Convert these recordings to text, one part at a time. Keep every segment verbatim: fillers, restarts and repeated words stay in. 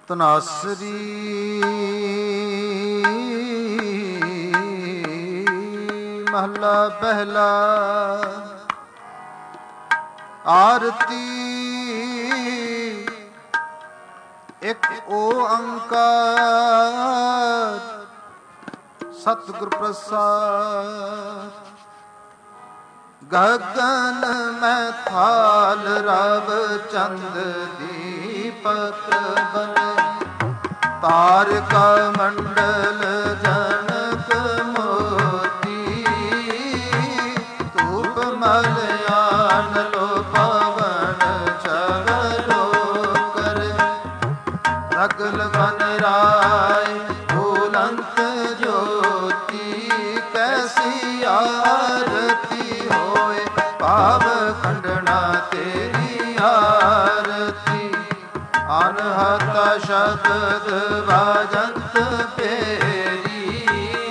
ਤਨਾਸਰੀ ਮਹਲਾ ਪਹਿਲਾ। ਆਰਤੀ ਇੱਕ ਓੰਕਾਰ ਸਤਿਗੁਰ ਪ੍ਰਸਾਦ। ਗਗਨ ਮੈਂ ਥਾਲ ਰਵ ਚੰਦ ਦੀਪਕ ਬਨੇ, ਤਾਰਕਾ ਮੰਡਲ ਜਨਕ ਮੋਤੀ, ਧੂਪ ਮਲਿਆਨ ਲੋ ਪਵਨ ਚਵਲੋ ਕਰ, ਸਗਲ ਬਨ ਰਾਏ ਬੁਲੰਤ ਜੋਤੀ, ਕੈਸੀ ਆਰਤੀ ਹੋਏ ਭਾਵ ਖੰਡਣਾ ਤੇਰੀ ਆਰਤੀ। ਅਨਹਤ ਸ਼ਬਦ ਵਾਜੰਤ ਪੇਰੀ,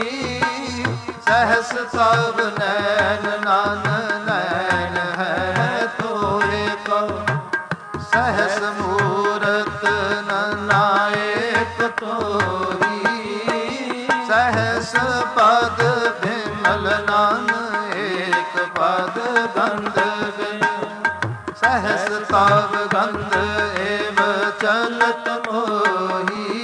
ਸਹਸ ਸਭ ਨੈਣ ਨਨ ਨੈਣ ਹੈ ਤੋਏ ਕੋ, ਸਹਸ ਮੂਰਤ ਨਨਾਇਕ ਤੋਰੀ, ਸਹਸ ਪਦ ਬਿਮਲ ਨਾਨ ਏਕ ਪਦ ਗੰਧ ਬਿਨ, ਸਹਸ ਤਵ ਗੰਧ ਏਵ ਚਲਤ ਮੋਹੀ,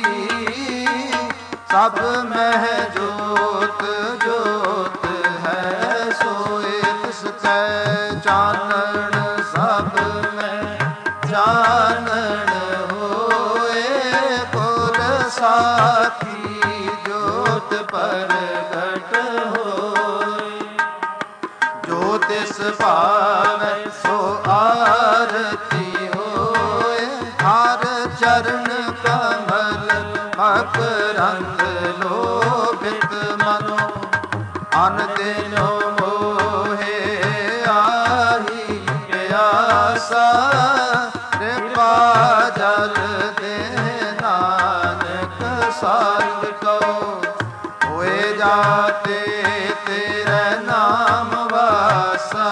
ਸਭ ਮਹਿ ਜੋਤ ਜੋਤ ਹੈ ਸੋਏ ਤਿਸ ਕੈ ਚਾਨਣ, ਸਭ ਮੈਂ ਚਾਨਣ ਹੋਏ ਪੁਰ ਸਾਥੀ, ਜੋਤ ਪ੍ਰਗਟ ਹੋਏ। ਜੋ ਤਿਸ ਭਾਵੈ ਸੋ ਆਰਤੀ ਹੋਏ, ਹਰ ਚਰਨ ਕਮਲ ਮਕਰੰਦ ਲੋਭਿਤ ਮਨੋ, ਅਨ ਦਿਨੋ ਮੋਹੇ ਆਹੀ ਪਿਆਸਾ, ਕਿਰਪਾ ਜਲ ਦੇ ਨਾਨਕ ਸਾਧ ਕਉ, ਹੋਏ ਜਾਤੇ ਤੇਰੇ ਨਾਮ ਵਾਸਾ,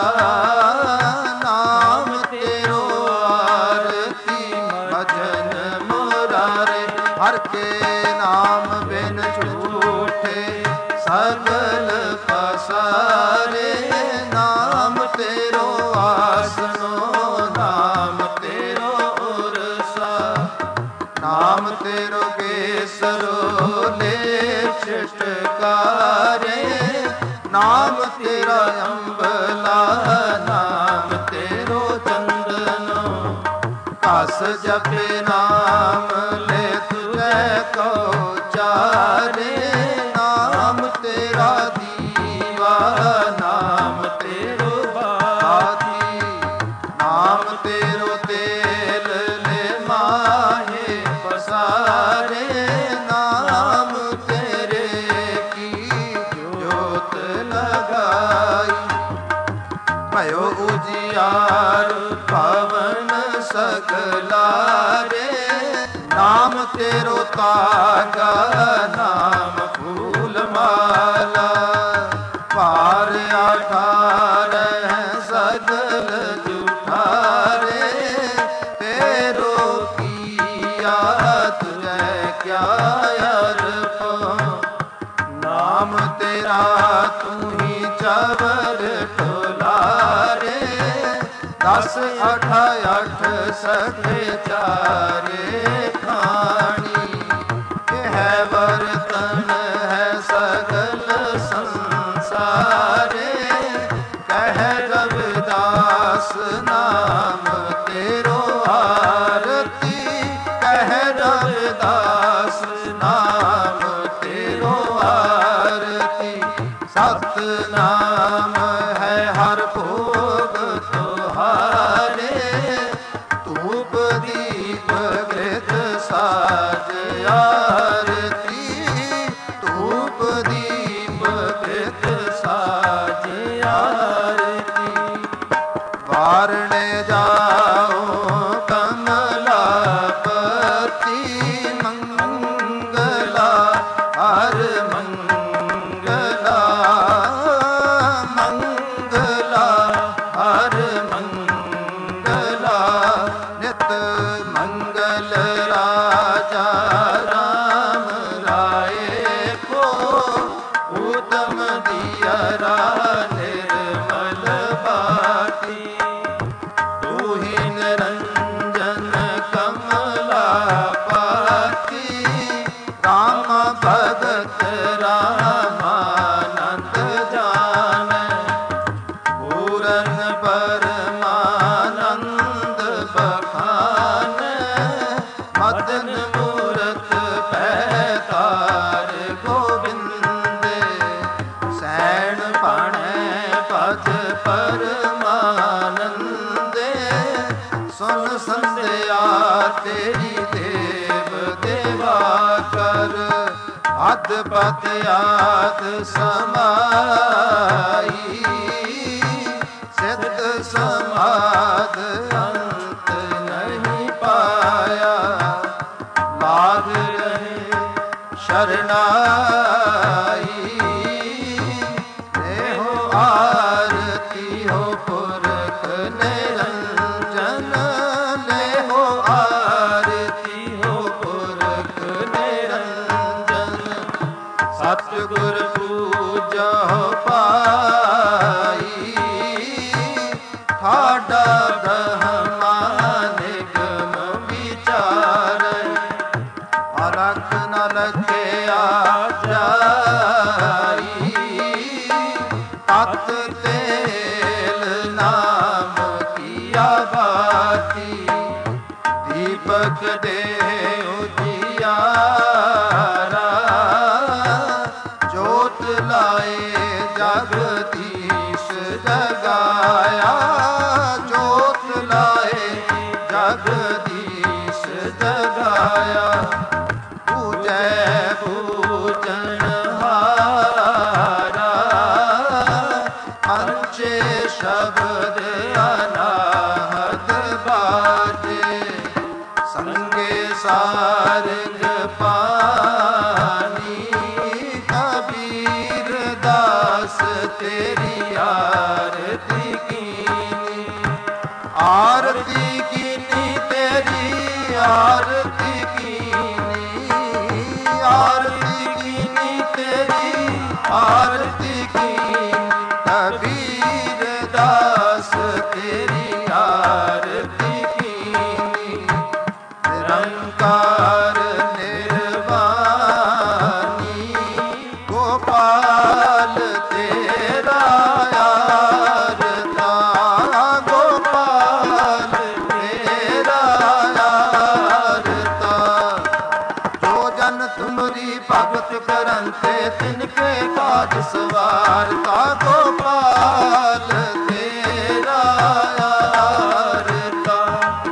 ਨਾਮ ਤੇਰੋ ਆਰਤੀ ਭਜਨ ਮੁਰਾਰੇ, ਹਰ ਕੇ ਨਾਮ ਬਿਨ ਝੂਠੇ ਸਗਲ ਪਸਾਰੇ, ਨਾਮ ਤੇਰੋ ਆਸਨੋ ਨਾਮ ਤੇਰੋ ਉਰਸਾ, ਨਾਮ ਤੇਰੋ ਕੇਸਰੋ ਲੈ ਛਟਕਾਰੇ, ਨਾਮ ਤੇਰਾ ਅੰਬਲਾ ਨਾਮ ਤੇਰੋ ਚੰਦਨੋ, ਕਸ ਜਪੇ ਨਾਮ ਲੈ ਤੁਝੈ ਕੋ ਚਾਰੇ, ਨਾਮ ਤੇਰਾ ਦੀਵਾ ਨਾਮ ਤੇਰੋ ਬਾਤੀ, ਨਾਮ ਤੇਰੋ ਤੇਲ ਲੈ ਮਾਹੇ ਪਸਾਰੇ, ਨਾਮ ਤੇਰੇ ਕੀ ਜੋਤ ਲਗਾਈ, ਭਇਓ ਉਜਿਆਰ ਪਵਨ ਸਗਲਾਰੇ, ਨਾਮ ਤੇਰੋ ਤਾਗਾ ਨਾਮ ਫੂਲ ਮਾਲਾ, ਭਾਰ ਅਠਾਰਹ ਸਗਲ ਜੁਠਾਰੇ, ਤੇਰੋ ਕੀਆ ਤੁਝੈ ਕਿਆ ਅਰਪੋ, ਨਾਮ ਤੇਰਾ ਤੂੰ ਹੀ ਚਵਰ ਟੋਲਾਰੇ, ਦਸ ਅਠ ਅਠ ਸਠ ਚਾਰੇ ਖਾਣੀ, ਇਹ ਹੈ ਵਰਤਨ ਹੈ ਸਗਲ ਸੰਸਾਰੇ, ਕਹਿ ਰਵਿਦਾਸ ਨਾਮ ਤੇਰੋ ਆਰਤੀ, ਕਹਿ ਰਵਿਦਾਸ ਨਾਮ ਤੇਰੋ ਆਰਤੀ, ਸਤਿਨਾਮ ਹੈ ਹਰ ਭੋਗ ਤੁਹਾਰੇ, ਧੂਪ ਦੀਪ ਗ੍ਰਿਤ ਸਾਜ ਆਰਤੀ, ਧੂਪ ਦੀਪ ਗ੍ਰਿਤ ਸਾਜ ਆਰਤੀ। ਵਾਰਣੇ ਜਾਓ ਕਮਲਾਪਤੀ, ਮੰਗਲਾ ਹਰ ਮੰਗਲਾ, ਮੰਗਲਾ ਹਰ ਮੰਗਲਾ, ਨਿਤ ਮੰਗਲ ਰਾਜਾ ਦਇਆ ਤੇਰੀ ਦੇਵ ਦੇਵਾ ਕਰ, ਅਦਪਤ ਆਦ ਸਮਾਈ, ਸਿੱਧ ਸਮਾਦ ਅੰਤ ਨਹੀਂ ਪਾਇਆ, ਲਾਗ ਰਹੇ ਸ਼ਰਨਾਈ, ਦੇਹੋ ਆਰਤੀ ਹੋ ਪੁਰਖ ਨਿਰੰਜਨ, ਦੇਹੋ ਆਰਤੀ ਹੋ ਪੁਰਖ ਨਿਰੰਜਨ, ਸਤਿਗੁਰ ਪੂਜਾ ਪਾਈ, ਠਾਡਾ ਬ੍ਰਹਮਾ ਨਿਗਮ ਵਿਚਾਰ, ਅਲਖ ਨ ਲਖਿਆ ਜਾਈ, ਤਤ ਤੇਲ ਨਾਮ ਕੀਆ ਬਾਤੀ, ਦੀਪਕ ਦੇ ਉਜਿਆਰਾ, ਜੋਤ ਲਾਏ ਜਗਦੀਸ਼ ਜਗਾਇਆ, ਜੋਤ ਲਾਏ ਜਗਦੀਸ਼ ਜਗਾਇਆ, ਪੂਜੈ ਪੂਜਨਹਾਰਾ, ਅੰਚੇ ਸ਼ਬਦ ਅਨਾਹਤ ਬਾਜੇ, ਸੰਗੇ ਸਾਰੰਗ ਪਾਣੀ, ਕਬੀਰ ਦਾਸ ਤੇਰੀ ਆਰਤੀ ਕੀਨੀ, ਆਰਤੀ ਕੀਨੀ ਤੇਰੀ ਆਰਤੀ ਕੀਨੀ, ਆਰਤੀ ਕੀਨੀ ਤੇਰੀ ਆਰਤੀ ਕੀਨੀ, ਕਬੀਰ ਦਾਸ ਤੇਰੀ ਆਰਤੀ ਕੀਨੀ, ਨਿਰੰਕਾਰ ਨਿਰਵਾਣੀ, ਗੋਪਾਲ ਤੇਰਾ ਆਰਤਾ, ਗੋਪਾਲ ਤੇਰਾ ਆਰਤਾ, ਜੋ ਜਨ ਤੁਮਰੀ ਭਗਤ ਕਰਨ ਤੇ ਤਿਨਕੇ ਕਾਜ ਸਵਾਰਤਾ, ਗੋਪਾਲ ਤੇਰਾ ਆਰਤਾ,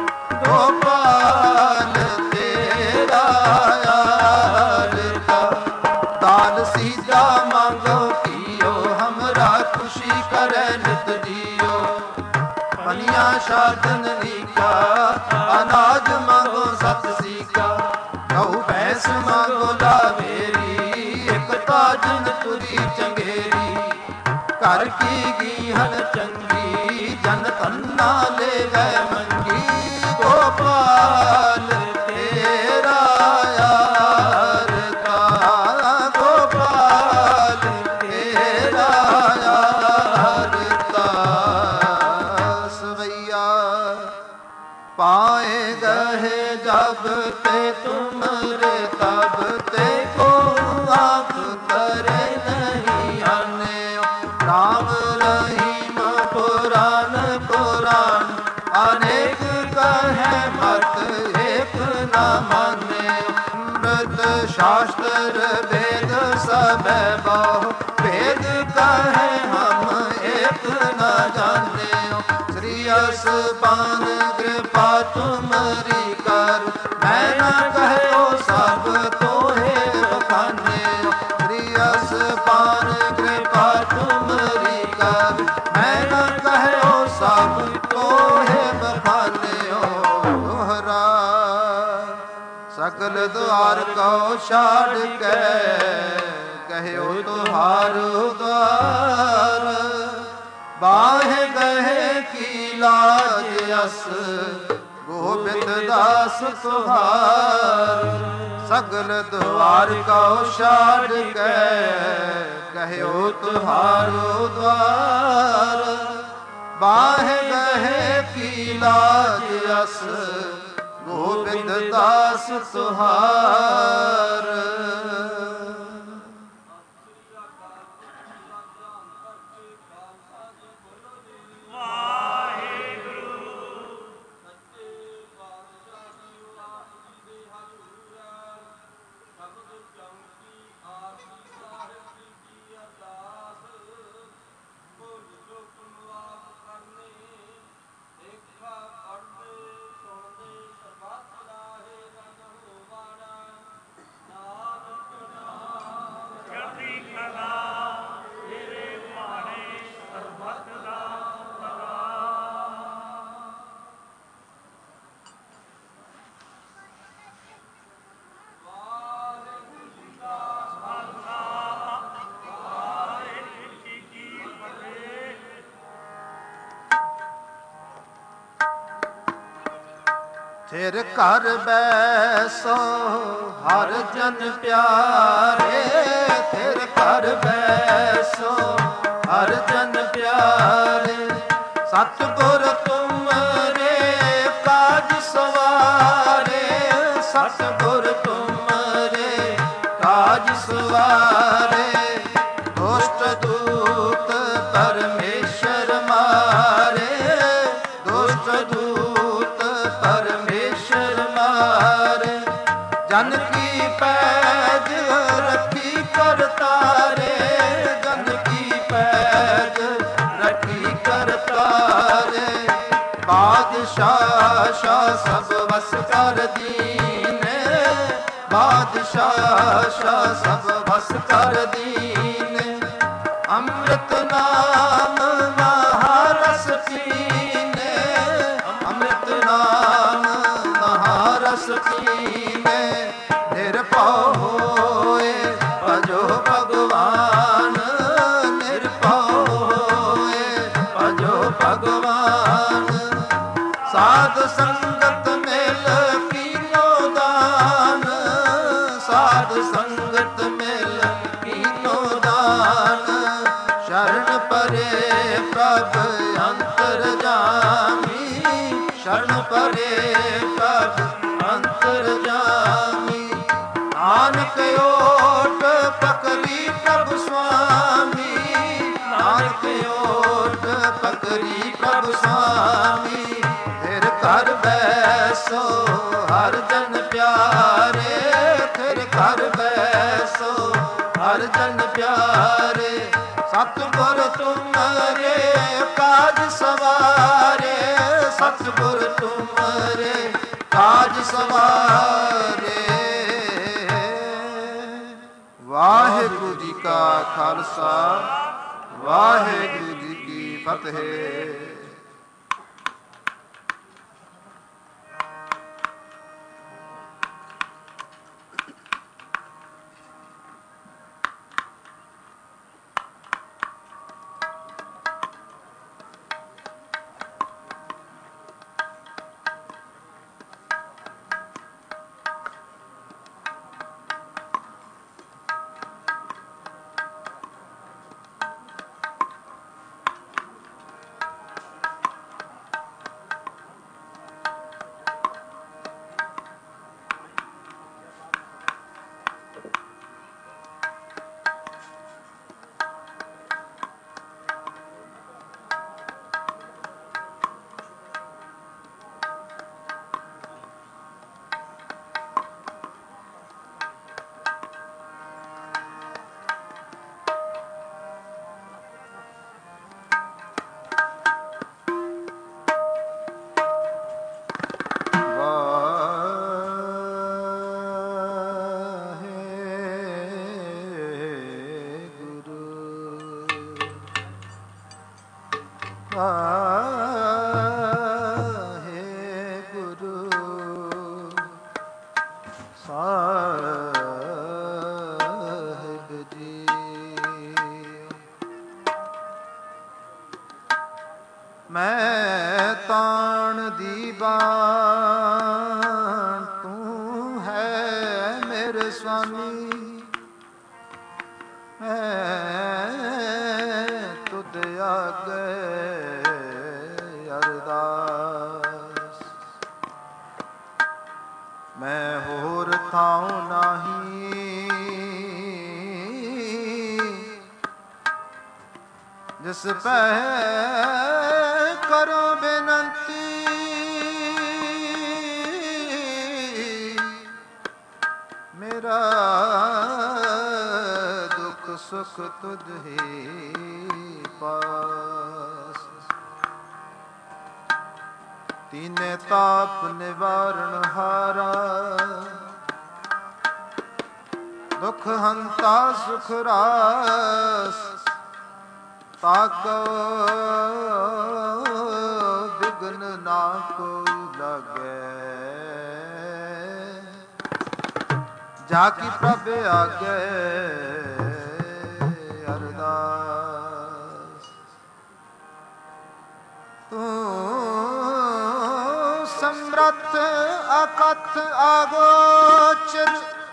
ਗੋਪਾਲ ਤੇਰਾ ਆਰਤਾ, ਦਾਨ ਸੀਦਾ ਮੰਗੋ ਕੀਓ, ਹਮਰਾ ਖੁਸ਼ੀ ਕਰੇ ਨਿਤ ਜੀਓ, ਪਨੀਆਂ ਸਾਧਨ ਨੀਕਾ, ਅਨਾਜ ਮੰਗੋ ਸਤ ਸੀਕਾ, ਗਊ ਭੈਂਸ ਮੰਗੋ ਲਾਵੇਰੀ, ਇੱਕ ਤਾਜਨ ਤੁਰੀ ਚੰਗੇਰੀ, ਘਰ ਕੀ ਗੀਹਨ ਚੰਗੀ, ਜਨ ਤੰਨਾ ਲੈ ਗਏ ਮੰਗੀ, ਗੋਪਾਲ ਤੇਰਾ ਆਰਤਾ, ਗੋਪਾਲ ਤੇਰਾ ਆਰਤਾ, ਸਵਈਆ ਪਾਏ ਗਏ ਜਬ ਤੇ ਤੁਮਰੇ, ਤਬ ਤੇ ਕੋ ਆਪ ਕਰੇ ਨਹੀਂ ਆਨੇ, ਰਾਮ ਰਹੀਮ ਪੁਰਾਨ ਪੁਰਾਨ, ਅਨੇਕ ਕਹੈ ਮਤ ਏਕ ਨਾ ਮਾਨੇ, ਅੰਮ੍ਰਿਤ ਸ਼ਾਸਤਰ ਵੇਦ ਸਭੈ ਬਹੁ, ਵੇਦ ਕਹੈ ਹਮ ਏਕ ਨਾ ਜਾਣੇ, ਸ੍ਰੀ ਅਸਪਾਨ ਕਿਰਪਾ ਤੁਮਰੀ ਕਰ, ਮੈਂ ਨਾ ਕਹਿਓ ਸਭ ਤੋਹੇ ਬਖਾਨੇ, ਸ੍ਰੀ ਅਸਪਾਨ ਕਿਰਪਾ ਤੁਮਰੀ ਕਰ, ਮੈਂ ਨਾ ਕਹਿਓ ਸਭ ਤੋਹੇ ਬਖਾਨੇ, ਦੋਹਰਾ ਸਕਲ ਦੁਆਰ ਕੋ ਛਾੜ ਕੇ, ਕਹਿਓ ਤੁਹਾਰ ਉਦਾਰ, ਬਾਹੇ ਗਏ ਕੀ ਲਾਜ ਅਸ, ਗੋਬਿੰਦ ਦਾਸ ਤੁਹਾਰ, ਸਗਲ ਦੁਆਰ ਕੋ ਛਾੜ ਕੇ, ਕਹਿਓ ਤੁਹਾਰੋ ਦੁਆਰ, ਬਾਹੇ ਗਏ ਕੀ ਲਾਜ ਅਸ, ਗੋਬਿੰਦ ਦਾਸ ਤੁਹਾਰ। थिर घर बैसो हर जन प्यारे, थिर घर बैसो हर जन प्यारे। सतगुर तुमरे काज सवारे, सतगुर तुमरे काज सवारे। दुष्ट दूत परमेश्वर मारे, दुष्ट दूत परमेश्वर मारे। जन की पैज रखी करतारे, जन की पैज रखी करतारे। बादशाह शाह सब बस कर दीने, बादशाह शाह सब बस कर दीने। अमृत नाम महारस पीने, अमृत नाम महारस पीने। निरभउ होए भजो भगवान, निरभउ होए भजो भगवान। साध संगत मिल कीनो दान, साध संगत मिल कीनो दान। शरण परे प्रभ अंतरजामी, शरण परे प्रभ अंतरजामी। नानक ओट पकड़ी प्रभु स्वामी, नानक ओट पकड़ी प्रभु स्वामी। थिर घर बैसो हर जन प्यारे, थिर घर बैसो हर जन प्यारे। सतगुर तुमरे काज सवारे, सतगुर तुमरे काज सवारे। वाहिगुरु जी का खालसा, वाहिगुरु जी की फतेह। मैं ताण दी बाण तू है मेरे स्वामी, मैं तुद आगे अरदास। मैं होर थाऊं नाही जिस पै करो बेनंती। मेरा दुख सुख तुझ ही पास। तीने ताप निवारण हारा, दुख हंता सुख रास। ताको विघ्न ना कोई लगे, जाकी प्रभ आगे अरदास। तू समर्थ ਅਕਥ ਆਗੋਚਰ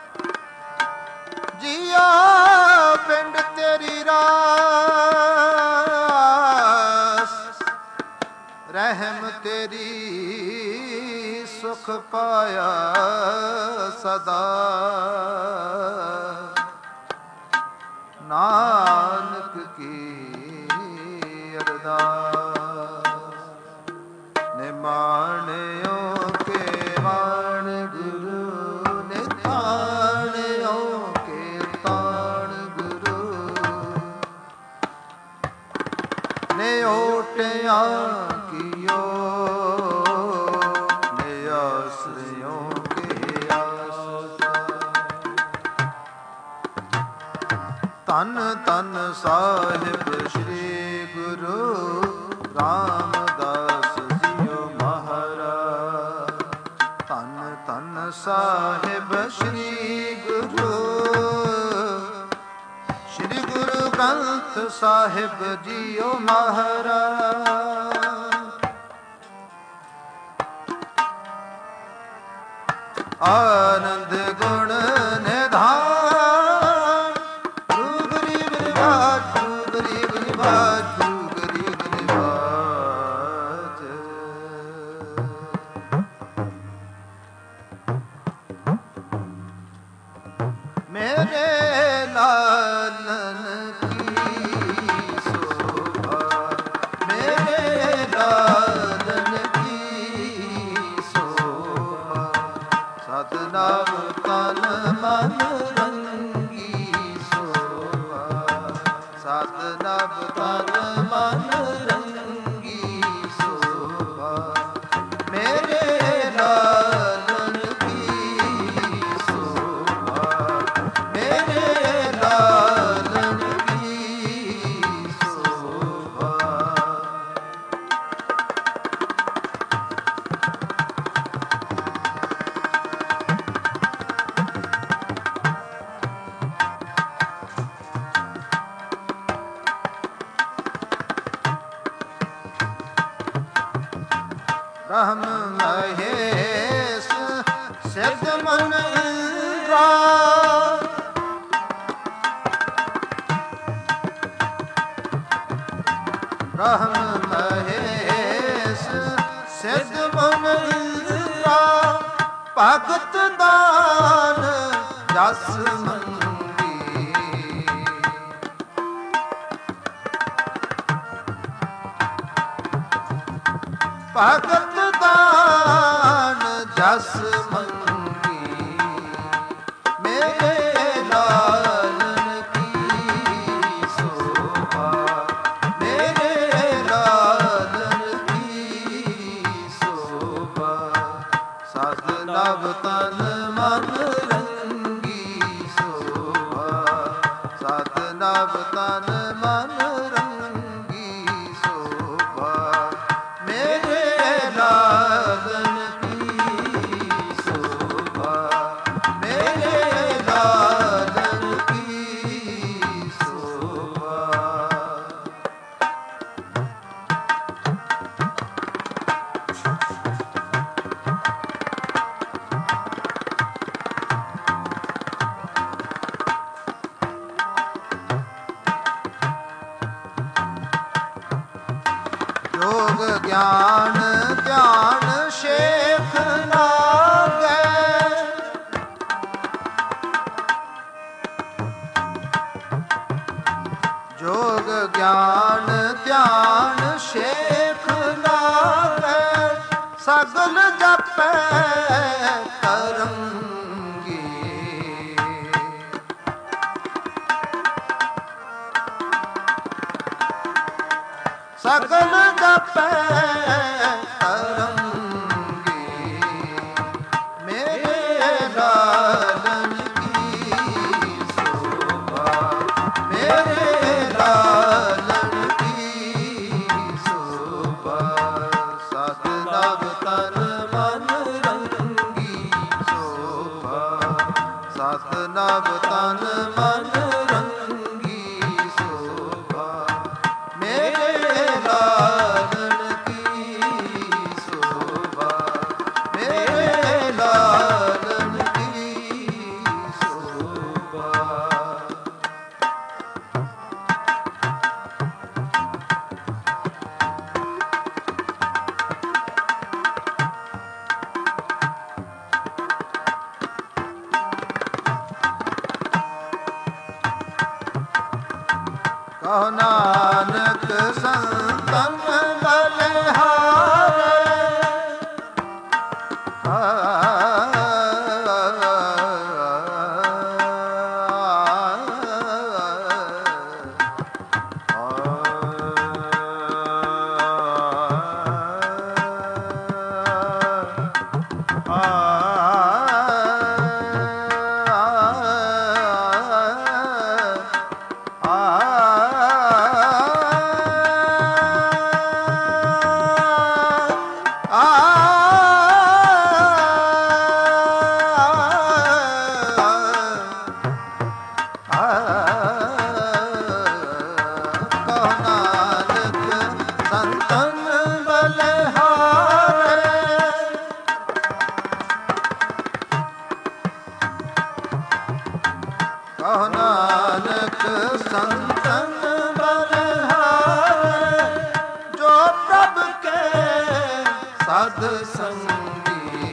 ਜੀਆ ਪਿੰਡ ਤੇਰੀ ਰਾਸ ਰਹਿਮ ਤੇਰੀ ਸੁਖ ਪਾਇਆ ਸਦਾ ਨਾਨਕ ਕੀ ਅਰਦਾਸ ਨਿਮਾਣਿਓ ਕੇ ਵਾਣ ਗੁਰੂ ਨਿਤਾਣਿਓ ਕੇ ਤਾਣ ਗੁਰੂ ਨੇ ਓਟਿਆ ਕੀਓ ਨੇ ਆਸਰਿਓ ਕੇ ਆਸਾ ਧੰਨ ਧੰਨ ਸਾਹਿਬ ਸ੍ਰੀ ਗੁਰੂ ਰਾਮਦਾਸ ਜੀਓ ਮਹਾਰਾਜ ਧੰਨ ਧੰਨ ਸਾਹਿਬ ਸ੍ਰੀ ਗੁਰੂ ਸ੍ਰੀ ਗੁਰੂ ਗ੍ਰੰਥ ਸਾਹਿਬ ਜੀਓ ਮਹਾਰਾਜ ਆਨੰਦ ਗੁਣ ਨਿਧਾਨ ਗੁਰੂ ਗਰੀਬ ਨਿਵਾਜ ਗੁਰੂ ਗਰੀਬ ਨਿਵਾਜ ਗੁਰੂ ਗਰੀਬ ਨਿਵਾਜ ਮੇਰੇ ਲਾਲਨ ਕੀ ਸੋਭਾ ਮੇਰੇ ਲਾਲਨ ਕੀ ਸੋਭਾ ਸਤਨਾਮ ਤਨ ਮਨ ਰੰਗੀ ਸੋਭਾ ਸਤਨਾਮ ਤਨ ਮਨ ਰੰਗੀ ਸੋਭਾ ਮੇਰੇ ਲਾਲਨ ਕੀ ਸੋਭਾ ਮੇਰੇ ਲਾਲਨ ਕੀ ਸੋਭਾ ਬ੍ਰਹਮ ਮਹੇਸ਼ ਸਿਧ ਮਨ ਇੰਦਰਾ ਬ੍ਰਹਮ ਮਹੇਸ਼ ਸਿਧ ਮਨ ਇੰਦਰਾ ਭਗਤ ਦਾਨ ਜਸ ਮੰਗੀ ਭਗਤ ਦਾਨ ਜਸ ਮੰਗੀ ਮੇਰੇ ਲਾਲਨ ਕੀ ਸੋਭਾ ਮੇਰੇ ਲਾਲਨ ਕੀ ਸੋਭਾ ਸਤ ਨਭ ਤਨ ਮਨ ਰੰਗੀ ਸੋਭਾ ਸਤ ਨਭ ਤਨ ਮਨ ਰੰਗੀ ਸੋਭਾ ਮੇਰੇ ਲਾਲਨ ਕੀ ਸੋਭਾ ਮੇਰੇ ਲਾਲਨ ਕੀ ਸੋਭਾ ਯੋਗ ਗਿਆਨ ਧਿਆਨ ਸ਼ੇਖ ਲਾਗੈ ਯੋਗ ਗਿਆਨ ਧਿਆਨ ਸ਼ੇਖ ਲਾਗੈ ਸਗਲ ਜਪੈ ਤਰੰਗੀ ਸਗਲ ਜਪੈ ਤਰੰਗੀ ਮੇਰੇ ਲਾਲਨ ਕੀ ਸੋਭਾ ਮੇਰੇ ਲਾਲਨ ਕੀ ਸੋਭਾ ਸਤ ਨਭ ਤਨ ਮਨ ਰੰਗੀ ਸੋਭਾ ਸਤ ਨਭ ਤਨ ਮਨ ਰੰਗੀ ਸੋਭਾ ਮੇਰੇ ਲਾਲਨ ਕੀ ਸੋਭਾ ਮੇਰੇ ਕਹੋ ਨਾਨਕ ਸੰਤਨ ਬਲਿਹਾਰੇ। ਕਹੋ ਨਾਨਕ ਸੰਤਨ ਬਲਿਹਾਰੇ। ਜੋ ਪ੍ਰਭ ਕੇ ਸਾਧ ਸੰਗੀ।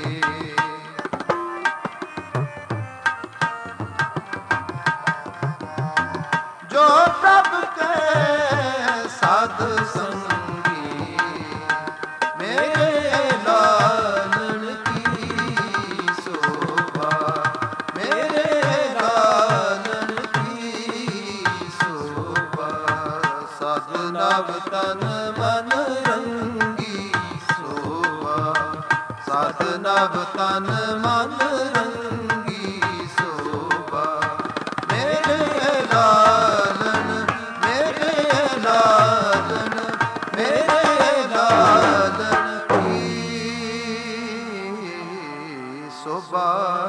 ਜੋ ਪ੍ਰਭ ਕੇ ਸਾਧ ਸੰਗੀ। ਮੇਰੇ ਲਾਲਨ ਕੀ ਸੋਭਾ। ਮੇਰੇ ਲਾਲਨ ਕੀ ਸੋਭਾ। ਸਾਧ ਨਵ ਤਨ ਮਨ ਰੰਗੀ ਸੋਭਾ। ਸਾਧ ਨਵ ਤਨ ਮਨ ਰੰਗੀ ਸੋਭਾ। ਮੇਰੇ ਲਾਲਨ ਮੇਰੇ ਲਾਲਨ ਮੇਰੇ ਲਾਲਨ ਕੀ ਸੋਭਾ।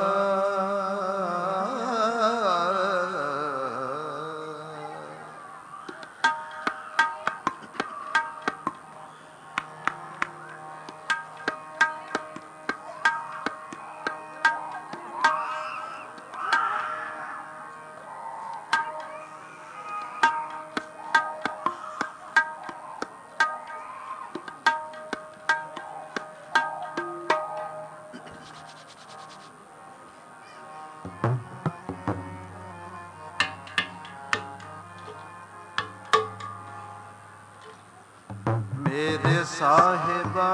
ਮੇਰੇ ਸਾਹਿਬਾ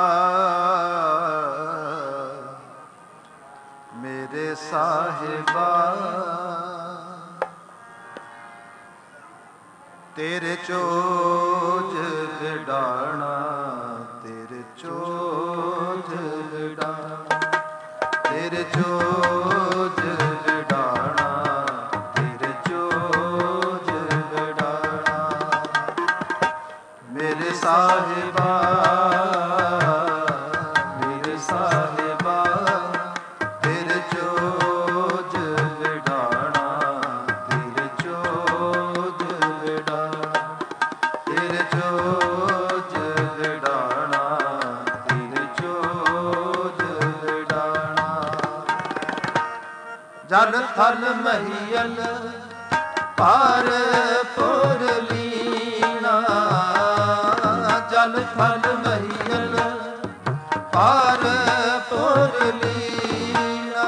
ਮੇਰੇ ਸਾਹਿਬਾ। ਤੇਰੇ ਚੋਜ ਵਿਡਾਣਾ ਤੇਰੇ ਚੋਜ ਵਿਡਾਣਾ। ਤੇਰੇ ਚੋਜ ਵਿਡਾਣਾ ਤੇਰੇ ਚੋਜ ਵਿਡਾਣਾ। ਮੇਰੇ ਸਾਹਿਬਾ ਮੇਰੇ ਸਾਹਿਬਾ। ਤੇਰੇ ਚੋਜ ਵਿਡਾਣਾ ਤੇਰੇ ਚੋਜ ਵਿਡਾਣਾ। ਤੇਰੇ ਚੋਜ ਵਿਡਾਣਾ ਤੇਰੇ ਚੋਜ ਵਿਡਾਣਾ। ਜਨ ਥਲ ਮਹੀਲ ਪਾਰ ਪੁਰ ਲੀਣਾ। ਜਨ ਥਲ ਮਹੀਲ ਪਾਰ ਪੁਰ ਲੀਣਾ।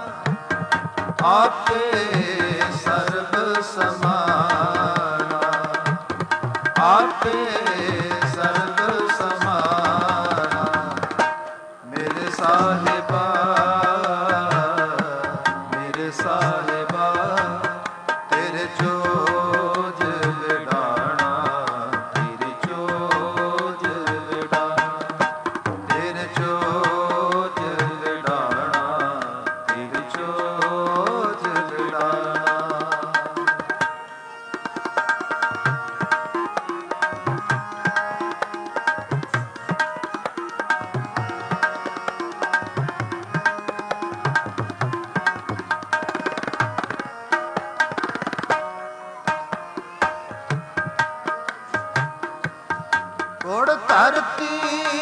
ਆਪੇ ਸਰਬ ਸਮਾਨਾ। ਆਪੇ ਸਰਬ ਸਮਾਨਾ। ਮੇਰੇ ਸਾਹਿਬਾ ਮੇਰੇ ਸਾਹਿਬਾ। ਤੇਰੇ ਚੋਜ ਵਿਡਾਣਾ ਤੇਰੇ ਚੋਜ ਵਿਡਾਣਾ। ਤੇਰੇ ਚੋਜ ਵਿਡਾਣਾ ਤੇਰੇ ਚੋਜ ਵਿਡਾਣਾ। ਪੁੜ ਧਰਤੀ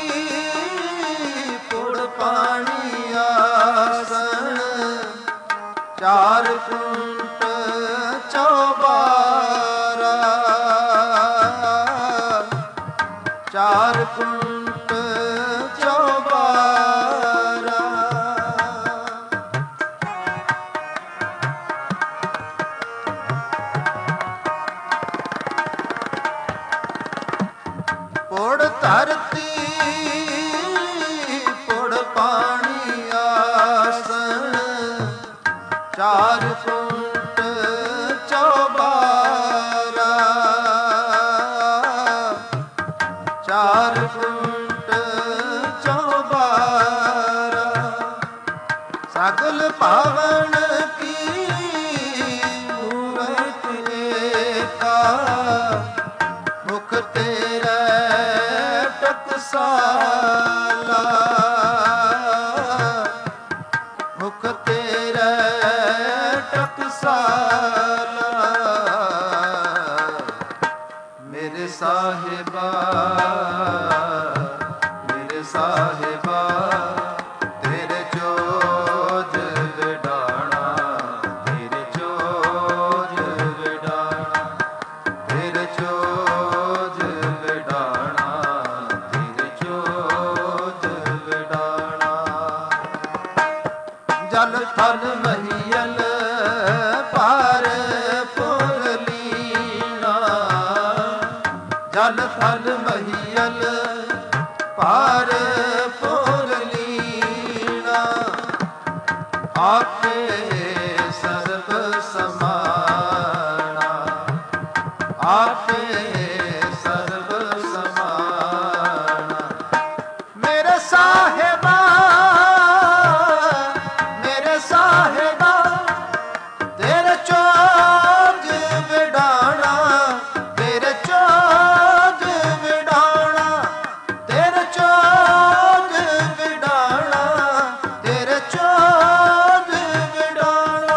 ਪੁੜ ਪਾਣੀ ਆਸਣ। ਚਾਰ ਕੁੰਟ ਚੌਬਾਰਾ। ਚਾਰ ਕੁੰਟ ਚੌਬਾਰਾ। ਚਾਰ ਕੁੰਟ ਚੌਬਾਰਾ, ਚਾਰ ਕੁੰਟ ਚੌਬਾਰਾ, ਸਗਲ ਪਾਵਨ ਕੀ ਮੂਰਤ ਏਕਾ, ਮੁਖ ਤੇਰੇ ਟਕਸਾਲਾ, ਮੁਖ ਤੇਰੇ ਟਕਸਾਲਾ, ਮੇਰੇ ਸਾਹਿਬਾ ਮੇਰੇ ਸਾਹਿਬਾ, ਤੇਰੇ ਚੋਜ ਵਿਡਾਣਾ, ਤੇਰੇ ਚੋਜ ਵਿਡਾਣਾ, ਤੇਰੇ ਚੋਜ ਵਿਡਾਣਾ, ਤੇਰੇ ਚੋਜ ਵਿਡਾਣਾ। ਜਲ ਥਲ ਮਹੀਲ ਪਾਰ ਪੁਰ ਲੀਣਾ, ਜਲ ਥਲ ਮਹੀਲ ਪਾਰ ਪੁਰ ਲੀਣਾ, ਆਪੇ ਸਰਬ ਸਮਾਣਾ, ਆਪੇ ਸਰਬ ਸਮਾਣਾ। ਮੇਰੇ ਸਾਹਿਬਾ ਮੇਰੇ ਸਾਹਿਬਾ, ਤੇਰੇ ਚੋਜ ਵਿਡਾਣਾ, ਤੇਰੇ ਚੋਜ ਵਿਡਾਣਾ, ਤੇਰੇ ਚੋਜ ਵਿਡਾਣਾ, ਤੇਰੇ ਚੋਜ ਵਿਡਾਣਾ।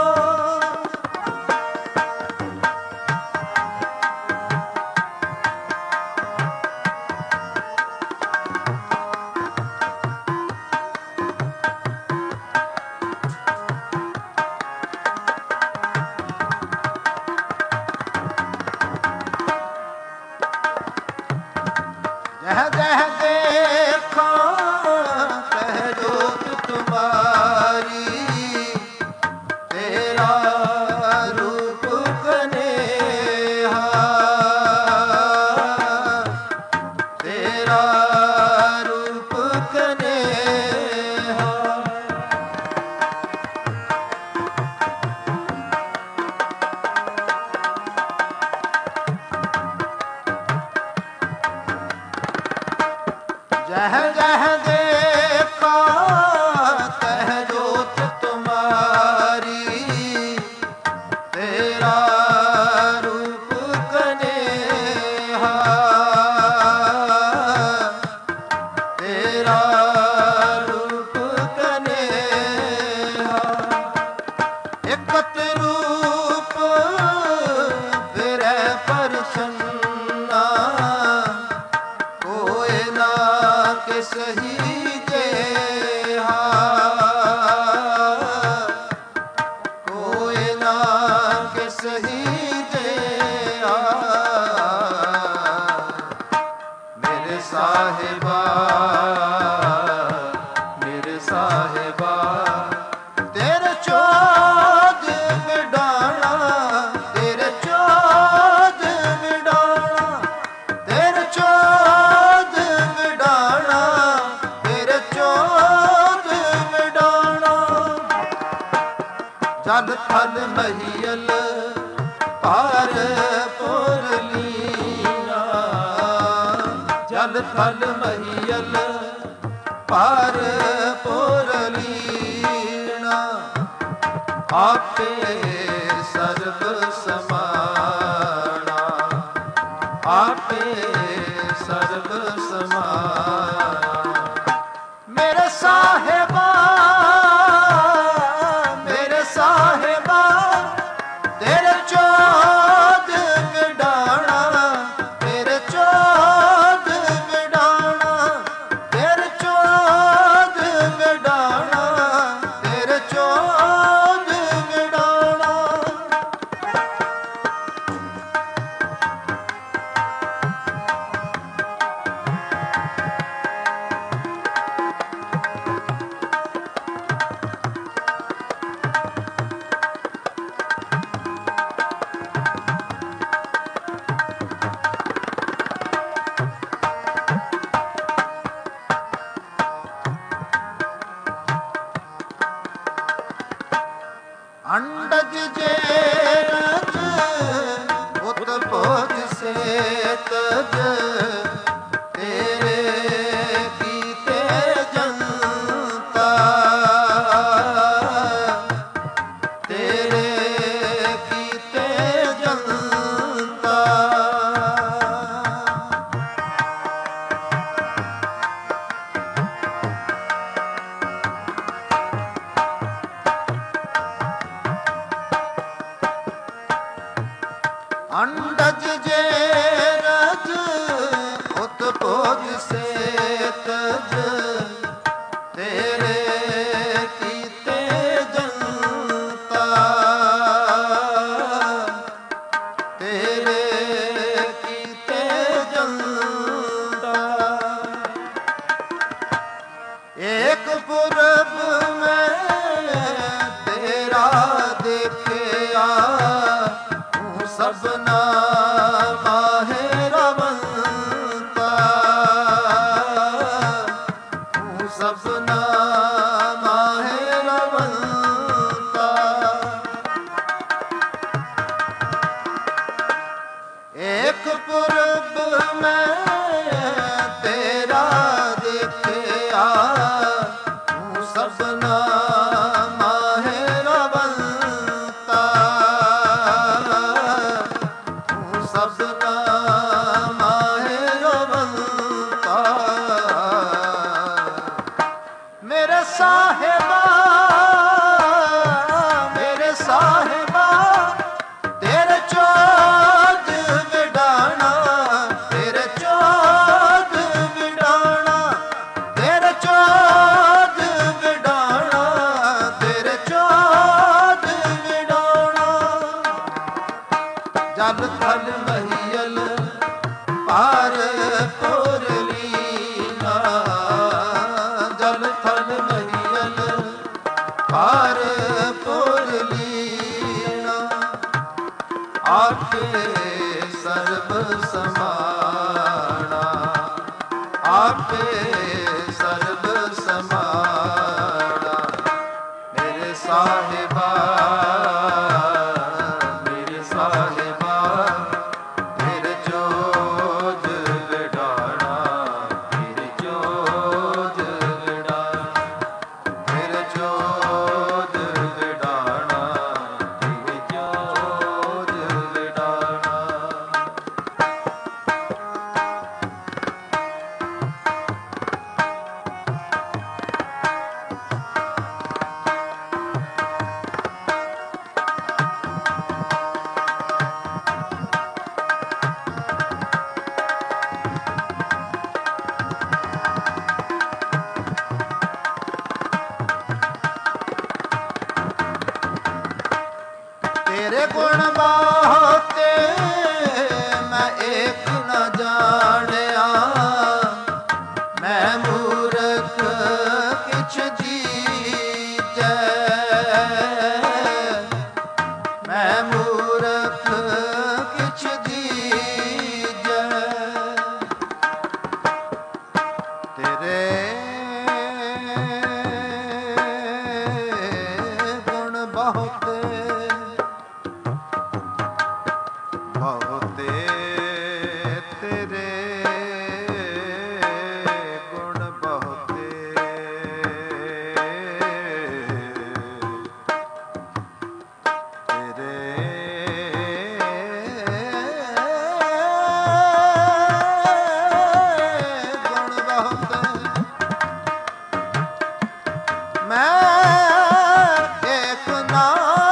ਜਹ ਜਹ ਦੇਖਾਂ ਤਹ ਜੋਤ ਤੁਮਾਰੀ, ਤੇਰਾ ਰੂਪ ਕਨੇਹਾ, ਤੇਰਾ ਰੂਪ ਕਨੇਹਾ। जह जह देखा तह जोत तुम्हारी, तेरा रूप कनेहा, तेरा रूप कनेहा। एकत रूप फिरै परसन्ना, कोय ना के सही जेहा, कोय ना के सही जेहा। मेरे साहिबा मेरे साहिबा, तेरे चोज विडाना, तेरे चोज विडाना, तेरे चोज विडाना, तेरे चोज विडाना। जल थल महील पार पुर लीना, जल थल महील पार पुर लीना, आपे सर्व समाना, आपे सर्व समाना। मेरे साहिबा मेरे साहिबा, तेरे चोज विडाना, तेरे चोज विडाना, तेरे चोज विडाना, तेरे चोज विडाना। ਅੰਡਜ ਜੇ ਰਜ ਉਤ ਭੋਜ ਸੇ ਤਜ ਤੇਰੇ ਕੀਤੇ ਜਨਤਾ ਤੇਰੇ ਕੀਤੇ ਜਨਤਾ ਅੰਡਜ ਜੇ ਰਜ ਉਤ ਭੋਜ ਸੇ ਤਜ ਤੇਰੇ ਕੀਤੇ ਜਨਤਾ ਤੇਰੇ ਕੀਤੇ ਜਨਤਾ ਏਕ ਪੁਰਬ ਮੈਂ ਤੇਰਾ ਦੇਖਿਆ ਸਭਨਾ ਮਾਹੇ ਰਵੰਤਾ ਤੂੰ ਸਭਨਾ ਮਾਹੇ ਰਵੰਤਾ ਏਕ ਪੁਰਬ ਮੈਂ ਤੇਰਾ ਦੇਖਿਆ ਤੂੰ ਸਭਨਾ ਮਾਹੇ ਰਵੰਤਾ ਸਭਨਾ ਮਾਹੇ ਰਵੰਤਾ ਮੇਰੇ ਸਾਹਿਬਾ ਮੇਰੇ ਸਾਹਿਬਾ ਤੇਰੇ ਚੋਜ ਵਿਡਾਣਾ ਤੇਰੇ ਚੋਜ ਵਿਡਾਣਾ ਤੇਰੇ ਚੋਜ ਵਿਡਾਣਾ ਤੇਰੇ ਚੋਜ ਵਿਡਾਣਾ ਜਲ ਥਲ ਮਹੀਲ ਪਾਰ ਪੁਰਲੀਨਾ ਜਲ ਥਲ ਮਹੀਲ ਪਾਰ ਪੁਰਲੀਨਾ ਆਪੇ ਸਰਬ ਸਮਾਣਾ ਆਪੇ ਸਰਬ ਸਮਾਣਾ ਮੇਰੇ ਸਾਹਿਬਾ ਮੇਰੇ ਸਾਹਿਬਾ ਤੇਰੇ ਗੁਣ ਬਾਤੇ ਮੈਂ ਏਕ ਨ ਜਾਣਿਆ ਮੈਂ ਮੂਰਖ ਕਿਛ ਜੀਜੈ ਮੈਂ ਮੂਰਖ ਕਿਛ ਜੀਜੈ ਤੇਰੇ ਗੁਣ ਬਹੁਤੇ ਬਹੁਤੇ ਤੇਰੇ ਗੁਣ ਬਹੁਤੇ ਤੇਰੇ ਗੁਣ ਬਹੁਤੇ ਮੈਂ ਏਕ ਨਾ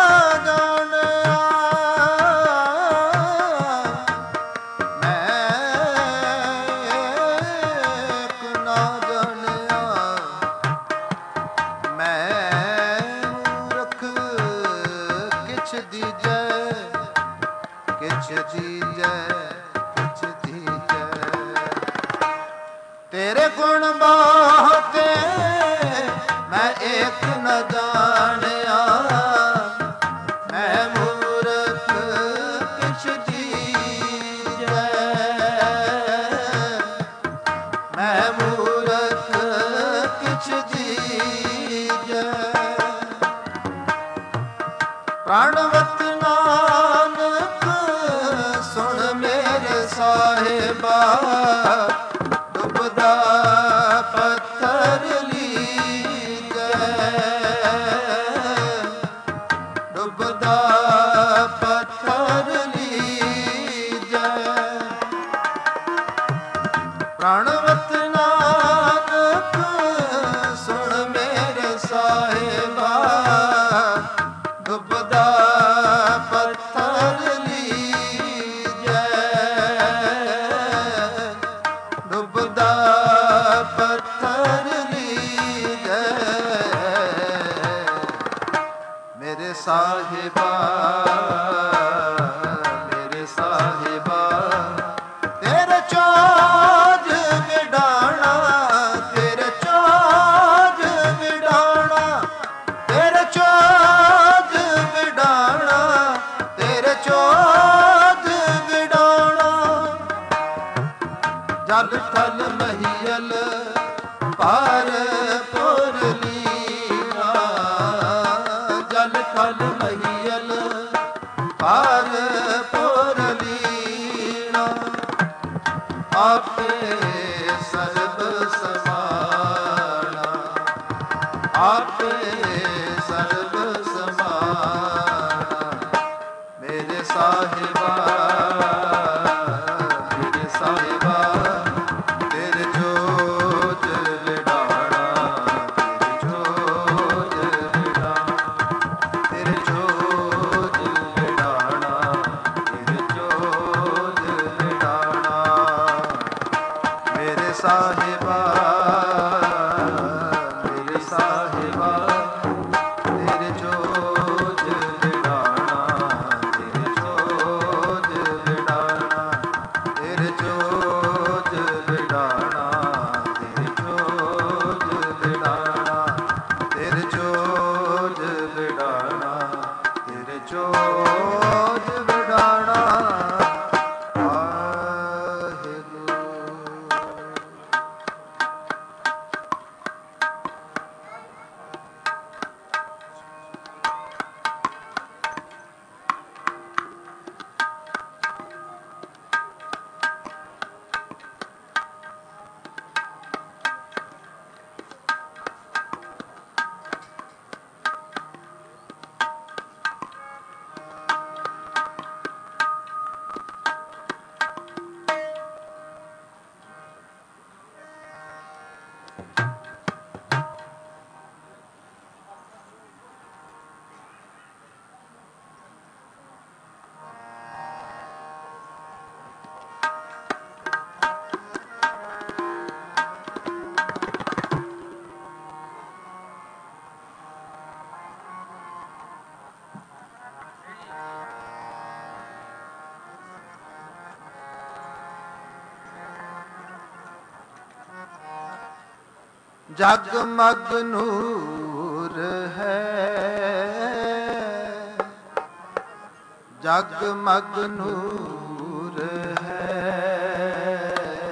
ਤੇਰੇ ਗੁਣ ਬਹੁਤੇ ਮੈਂ ਏਕ ਨ ਜਾਣਿਆ ਮੈਂ ਮੂਰਖ ਕਿਛ ਜੀਜੈ ਮੈਂ ਮੂਰਖ ਕਿਛ ਜੀਜੈ ਪ੍ਰਾਣਵਤ ਨਾਨਕ ਸੁਣ ਮੇਰੇ ਸਾਹਿਬਾ, ਡੁੱਬਦਾ ਪੱਥਰ ਲੀਜੈ, ਡੁੱਬਦਾ ਪੱਥਰ ਲੀਜੈ। ਪ੍ਰਾਣਵਤ ਨਾਨਕ ਸੁਣ ਮੇਰੇ ਸਾਹਿਬਾ, ਡੁੱਬਦਾ ਪੱਥਰ ਲੀਜੈ, ਡੁੱਬਦਾ ਪੱਥਰ ਲੀਜੈ। ਮੇਰੇ ਸਾਹਿਬਾ, ਮੇਰੇ ਸਾਹਿਬਾ, ਤੇਰੇ ਚੋਜ ਵਿਡਾਣਾ, ਤੇਰੇ ਚੋਜ ਵਿਡਾਣਾ, ਤੇਰੇ ਚੋਜ ਵਿਡਾਣਾ, ਤੇਰੇ ਚੋਜ ਵਿਡਾਣਾ। ਜਲ ਥਲ ਮਹੀਲ ਪਾਰ ਪੁਰ ਲੀਨਾ, ਜਲ ਥਲ ਮਹੀਲ ਪਾਰ ਪੁਰ ਲੀਨਾ। ਆਪੇ ਸਰਬ ਸਮਾਣਾ, ਆਪੇ ਸਰਬ ਸਮਾਣਾ। ਮੇਰੇ ਸਾਹਿਬਾ, ਮੇਰੇ ਸਾਹਿਬਾ, ਤੇਰੇ ਜੋਤ ਲਿਡਾਣਾ, ਤੇਰੇ ਜੋਤ ਲਿਡਾਣਾ, ਤੇਰੇ ਜੋਤ ਲਿਡਾਣਾ, ਤੇਰੇ ਜੋਤ ਲਿਡਾਣਾ। ਮੇਰੇ ਸਾਹਿਬਾ, ਮੇਰੇ ਸਾਹਿਬਾ, ਤੇਰੇ ਜੋਤ ਲਿਡਾਣਾ, ਤੇਰੇ ਜੋਤ ਲਿਡਾਣਾ, ਤੇਰੇ ਜੋਤ ਲਿਡਾਣਾ, ਤੇਰੇ ਜੋਤ ਲਿਡਾਣਾ, ਤੇਰੇ ਜੋਤ ਲਿਡਾਣਾ, ਤੇਰੇ ਜੋਤ ਲਿਡਾਣਾ। ਵਾਹਿਗੁਰੂ। ਜਗਮਗ ਨੂਰ ਹੈ, ਜਗਮਗ ਨੂਰ ਹੈ।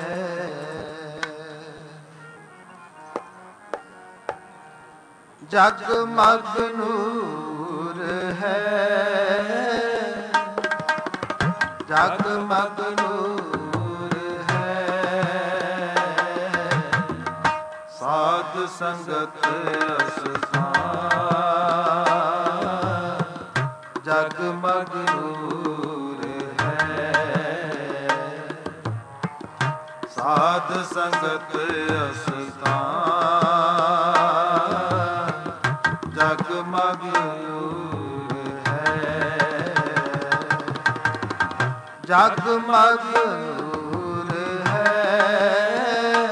ਜਗਮਗ ਨੂਰ ਹੈ, ਜਗਮਗ ਨੂਰ ਹੈ। ਸਾਧ ਸੰਗਤ ਅਸਥਾਨ, ਜਗਮਗ ਨੂਰ ਹੈ। ਸਾਧ ਸੰਗਤ ਅਸਥਾਨ, ਜਗਮਗ ਨੂਰ ਹੈ। ਜਗਮਗ ਨੂਰ ਹੈ,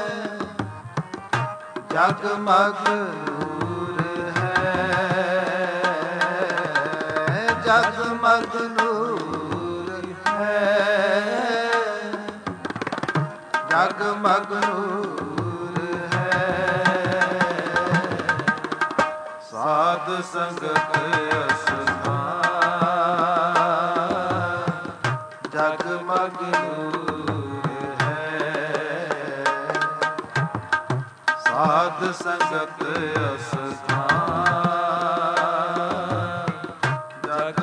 ਜਗਮਗ ਨੂਰ ਹੈ। ਜਗਮਗ ਨੂਰ ਹੈ, ਜਗਮਗ ਨੂਰ ਹੈ। ਸਾਧ ਸੰਗਤ ਅਸਥਾਨ, ਜਗਮਗ ਨੂਰ ਹੈ। ਸਾਧ ਸੰਗਤ ਅਸਥਾਨ, ਜਗ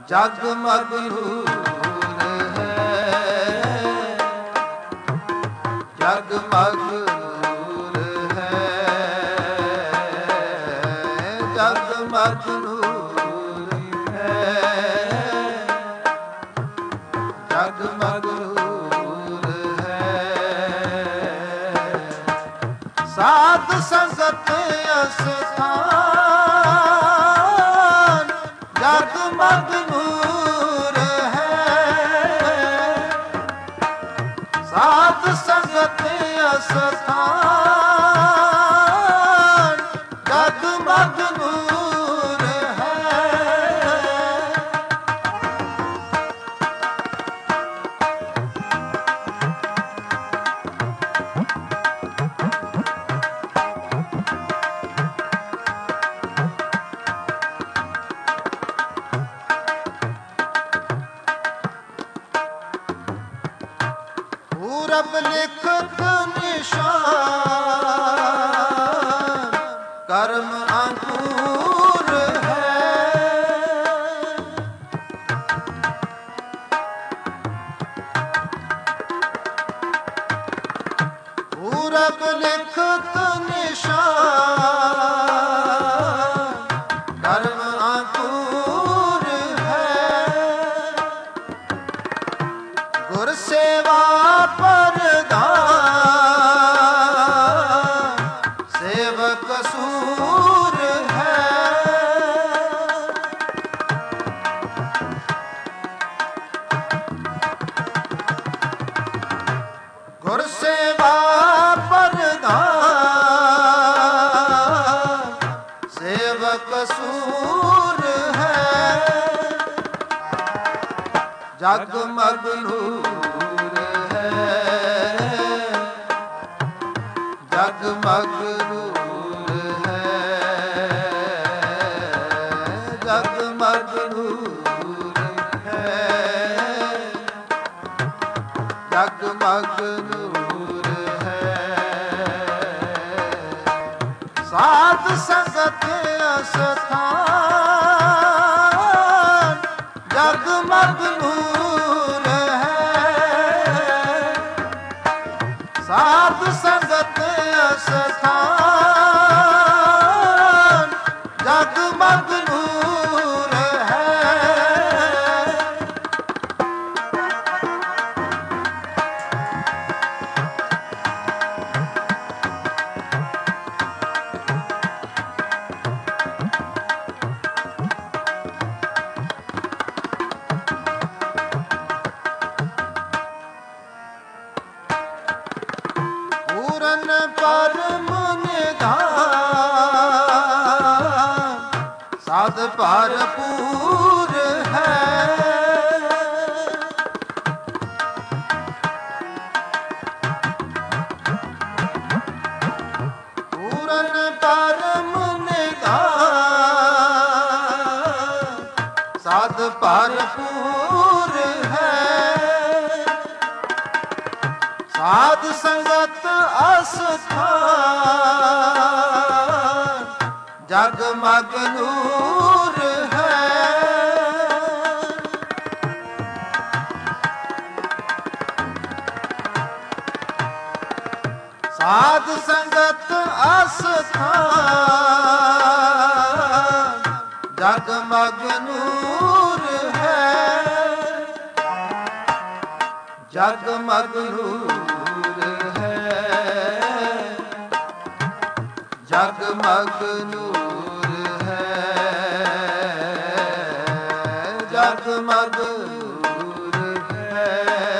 ਜਗਮਗ ਨੂਰ ਹੈ, ਜਗਮਗ ਨੂਰ ਹੈ, ਜਗਮਗ ਨੂਰ ਹੈ, ਜਗਮਗ ਨੂਰ ਹੈ। ਸਾਧ ਸੰਗਤ ਅਸਥਾਨ ਜਗਮਗ ਨੂਰ ਹੈ, ਸਾਧ ਸੰਗਤ ਅਸਥਾਨ ਜਗਮਗ ਨੂਰ ਹੈ। ਪੂਰਬ ਲਿਖਤ ਨਿਸ਼ਾਨ ਕਰਮ ਅੰਕੁਰ ਹੈ, ਪੂਰਬ ਲਿਖਤ ਨਿਸ਼ਾਨ ਕਰਮ ਅੰਕੁਰ ਹੈ। ਗੁਰ ਸੇਵਾ ਪ੍ਰਧਾਨ ਸੇਵਕ ਸੂਰ ਹੈ, ਗੁਰ ਸੇਵਾ ਪ੍ਰਧਾਨ ਸੇਵਕ ਸੂਰ ਹੈ। ਜਗਮਗ ਨੂਰ ਹੈ, ਜਗਮਗ ਨੂਰ ਹੈ, ਜਗਮਗ ਨੂਰ ਹੈ, ਜਗਮਗ ਨੂਰ ਹੈ। ਸਾਧ ਸੰਗਤ ਅਸਥਾਨ ਜਗਮਗ ਨੂਰ ਹੈ, ਸਾਧ ਸੰਗਤ ਅਸਥਾਨ ਜਗਮਗ ਨੂਰ ਹੈ। ਪੂਰਨ ਪਰਮ ਨਿਧਾਨ ਸਾਧ ਭਰਪੂਰ ਹੈ, ਪੂਰਨ ਪਰਮ ਨਿਧਾਨ ਸਾਧ ਭਰਪੂਰ ਹੈ। ਸਾਧ ਸੰਗਤ ਅਸਥਾਨ ਜਗਮਗ ਨੂਰ ਹੈ, ਸਾਧ ਸੰਗਤ ਅਸਥਾਨ ਜਗਮਗ ਨੂਰ ਹੈ, ਜਗਮਗ ਨੂਰ ਹੈ, ਜਗਮਗ ਨੂਰ ਹੈ, ਜਗਮਗ ਨੂਰ ਹੈ,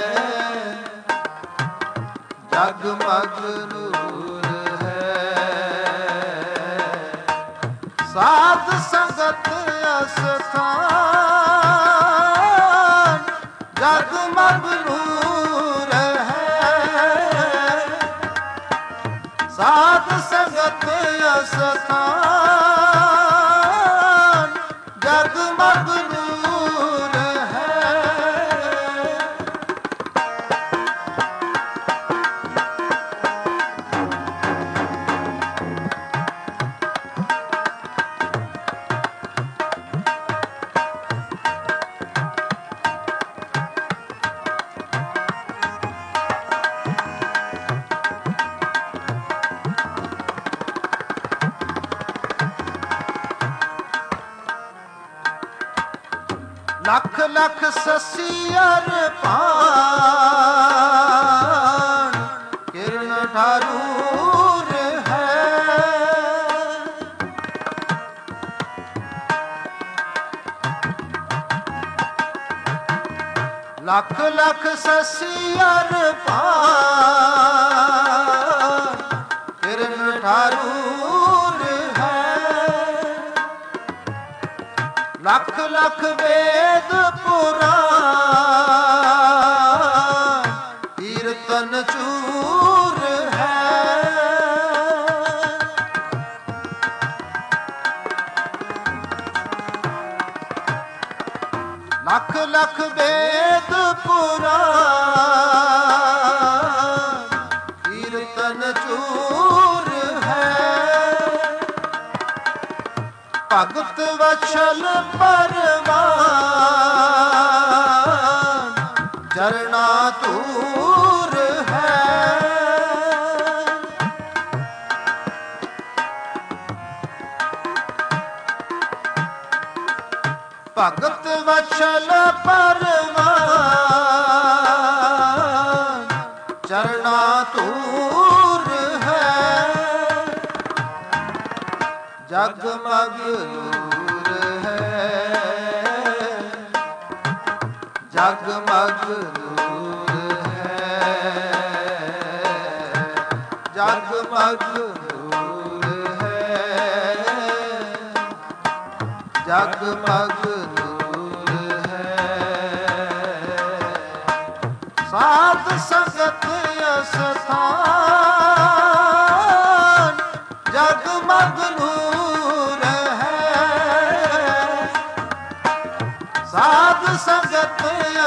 ਜਗਮਗ ਨੂਰ ਹੈ। ਸਾਧ ਸੰਗਤ ਅਸਥਾਨ ਜਗਮਗ ਨੂਰ ਹੈ, ਸਾਧ ਸੰਗਤ ਅਸਥਾਨ ਜਗਮਗ ਨੂਰ ਹੈ। ਲੱਖ ਲੱਖ ਸਸੀ ਅਰਪਾਨ ਕਿਰਨ ਠਾਰੂਰ ਹੈ। ਲੱਖ ਲੱਖ ਸਸੀ ਅਰਪਾਨ ਕਿਰਨ ਠਾਰੂਰ ਹੈ। ਲੱਖ ਲੱਖ ਵੇਦ ਪੁਰਾਨ ਕੀਰਤਨ ਚੂਰ ਹੈ। ਲੱਖ ਲੱਖ ਵੇਦ ਪੁਰਾਨ ਕੀਰਤਨ ਚੂਰ ਹੈ। ਭਗਤ ਵਛਲ ਪਰਵਾਨ ਚਰਣਾ ਧੂਰ ਹੈ। ਭਗਤ ਵਛਲ ਪਰਵਾਨ ਚਰਣਾ ਧੂਰ ਹੈ। ਜਗਮਗ ਨੂਰ ਹੈ। ਜਗਮਗ ਨੂਰ ਹੈ। ਜਗਮਗ ਨੂਰ ਹੈ। ਜਗਮਗ ਨੂਰ ਹੈ। ਸਾਧ ਸੰਗਤ ਅਸਥਾਨ ਜਗਮਗ ਨੂਰ ਹੈ। ਸਾਧ ਸੰਗਤ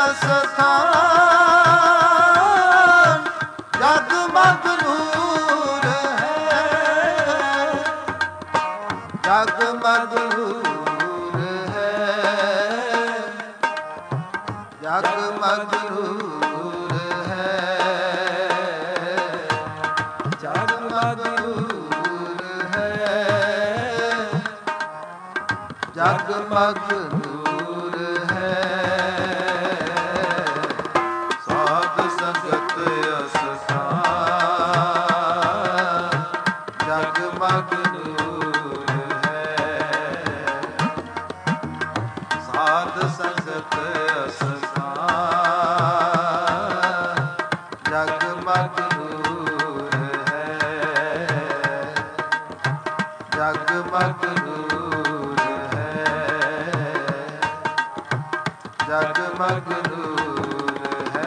ਅਸਥਾਨ ਜਗਮਗ ਨੂਰ ਹੈ। ਜਗਮਗ ਨੂਰ ਹੈ। ਜਗਮਗ ਨੂਰ ਹੈ। ਜਗਮਗ ਨੂਰ ਹੈ। ਜਗਮਗ ਨੂਰ ਹੈ। ਸਾਧ ਸੰਗਤ ਅਸਥਾਨ ਜਗਮਗ ਨੂਰ ਹੈ। ਸਾਧ ਸੰਗਤ ਅਸਥਾਨ ਜਗਮਗ ਨੂਰ ਹੈ। ਜਗਮਗ ਨੂਰ ਹੈ। ਜਗਮਗ ਨੂਰ ਹੈ।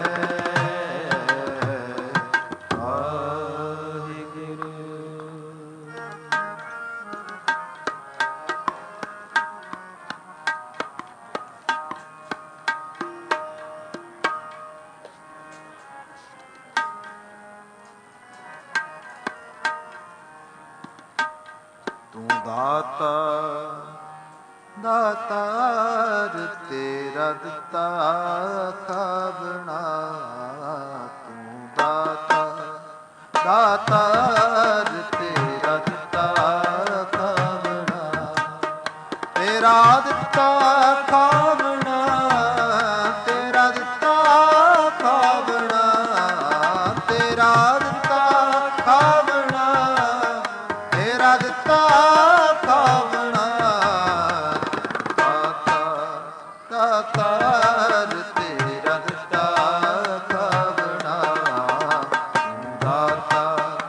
ਵਾਹਿਗੁਰੂ। ਤੂੰ ਦਾਤਾ ਦਾਤਾਰ ਤੇਰਾ ਦਿੱਤਾ ਖਾਵਣਾ। ਤੂੰ ਦਾਤਾ ਦਾਤਾਰ ਤੇਰਾ ਦਿੱਤਾ ਖਾਵਣਾ। ਤੇਰਾ ਦਿੱਤਾ ਖਾਵਣਾ। ਤੇਰਾ ਦਿੱਤਾ ਖਾਵਣਾ। ਤੇਰਾ ਦਿੱਤਾ ਖਾਵਣਾ। ਤੇਰਾ ਦਿੱਤਾ ਖਾਵਣਾ। ਦਾਤਾ ਦਾਤਾਰ ਤੇਰਾ ਦਿੱਤਾ ਖਾਵਣਾ। ਦਾਤਾ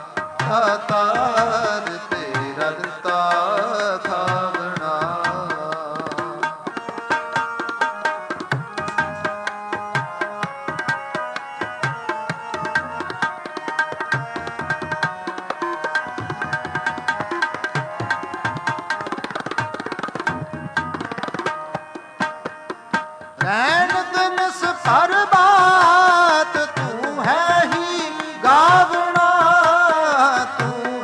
ਦਾਤਾਰ ਤੇਰਾ ਦਿੱਤਾ ਖਾਵਣਾ। ਰਹਿਣ ਦਿਨ ਸਫਰ ਬਾਤ ਤੂੰ ਹੈ ਹੀ ਗਾਵਣਾ। ਤੂੰ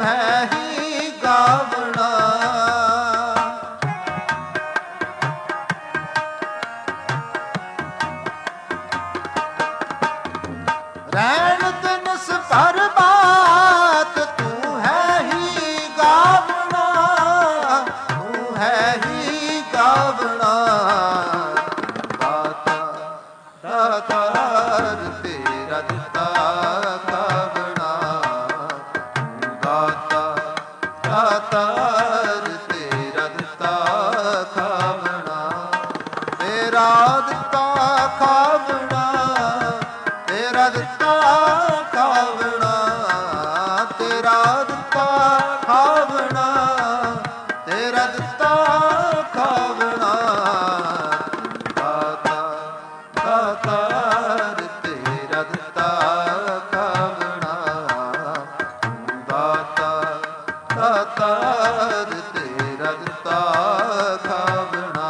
ਤੇਰਾ ਦਿੱਤਾ ਖਾਵਣਾ, ਤੇਰਾ ਦਿੱਤਾ ਖਾਵਣਾ, ਦਾਤਾ ਦਾਤਾਰ ਤੇਰਾ ਦਿੱਤਾ ਖਾਵਣਾ, ਦਾਤਾ ਦਾਤਾਰ ਤੇਰਾ ਦਿੱਤਾ ਖਾਵਣਾ।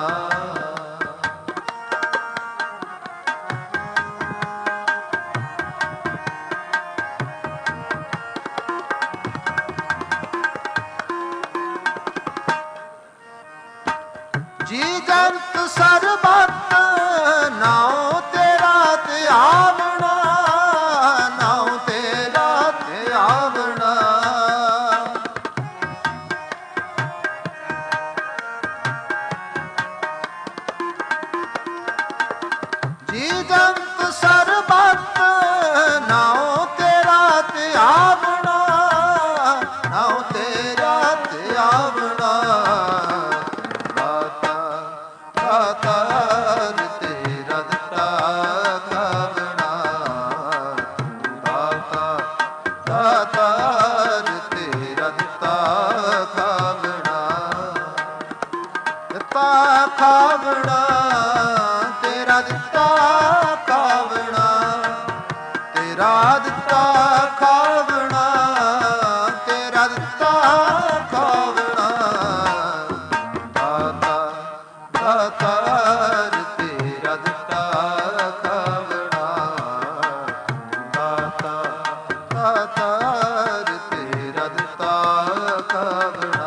ਜੀ ਜੰਤ ਸਰਬੱਤ ਨਾਉ ਤੇਰਾ ਧਿਆਵਣਾ, ਨਾਉ ਤੇਰਾ ਧਿਆਵਣਾ, ਜੀ ਜੰਤ ਸਰਬੱਤ ਨਾਉ ਤੇਰਾ ਧਿਆਵਣਾ, ਨਾਉ ਤੇਰਾ ਧਿਆਵਣਾ, ਦਾਤਾਰ ਤੇਰਾ ਦਿੱਤਾ ਖਾਵਣਾ, ਦਾਤਾ ਦਾਤਾਰ ਤੇਰਾ ਦਿੱਤਾ ਖਾਵਣਾ, ਦਿੱਤਾ ਖਾਵਣਾ, ਤੇਰਾ ਦਿੱਤਾ ਖਾਵਣਾ, ਤੇਰਾ ਦਿੱਤਾ ਖਾਵਣਾ, ਤੇਰਾ ਦਿੱਤਾ ਖਾਵਣਾ, ਦਾਤਾ ਦਾਤਾਰ ਤੇਰਾ ਦਿੱਤਾ ਖਾਵਣਾ, ਦਾਤਾ ਦਾਤਾਰ ਤੇਰਾ ਦਿੱਤਾ ਖਾਵਣਾ।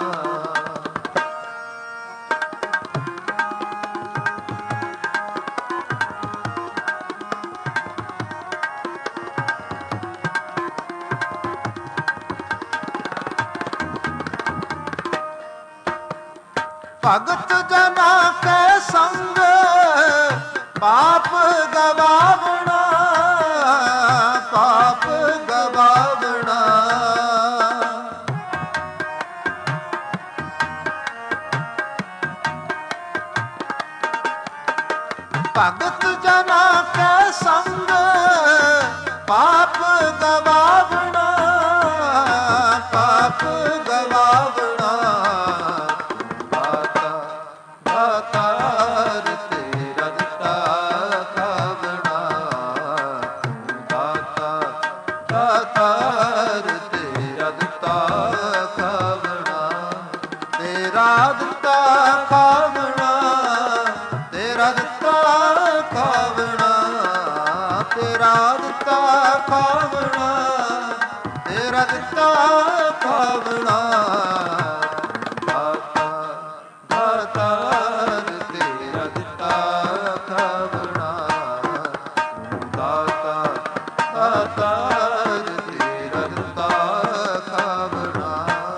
ਭਗਤ ਜਨਾ ਕੈ ਸੰਗ ਪਾਪ ਗਵਾਵਣਾ, ਪਾਪ ਗਵਾਵਣਾ, ਭਗਤ ਜਨਾ ਕੈ ਸੰਗ ਪਾਪ ਗਵਾਵਣਾ, ਪਾਪ ਗਵਾਵਣਾ, ਦਾਤਾਰ ਤੇਰਾ ਦਿੱਤਾ ਖਾਵਣਾ, ਦਾਤਾ ਦਾਤਾਰ ਤੇਰਾ ਦਿੱਤਾ ਖਾਵਣਾ, ਤੇਰਾ ਦਿੱਤਾ ਖਾਵਣਾ, ਤੇਰਾ ਦਿੱਤਾ ਖਾਵਣਾ, ਤੇਰਾ ਦਿੱਤਾ ਖਾਵਣਾ, ਤੇਰਾ ਦਿੱਤਾ ਖਾਵਣਾ, ਦਾਤਾਰ ਤੇਰਾ ਦਿੱਤਾ ਖਾਵਣਾ, ਦਾਤਾ ਦਾਤਾਰ ਤੇਰਾ ਦਿੱਤਾ ਖਾਵਣਾ।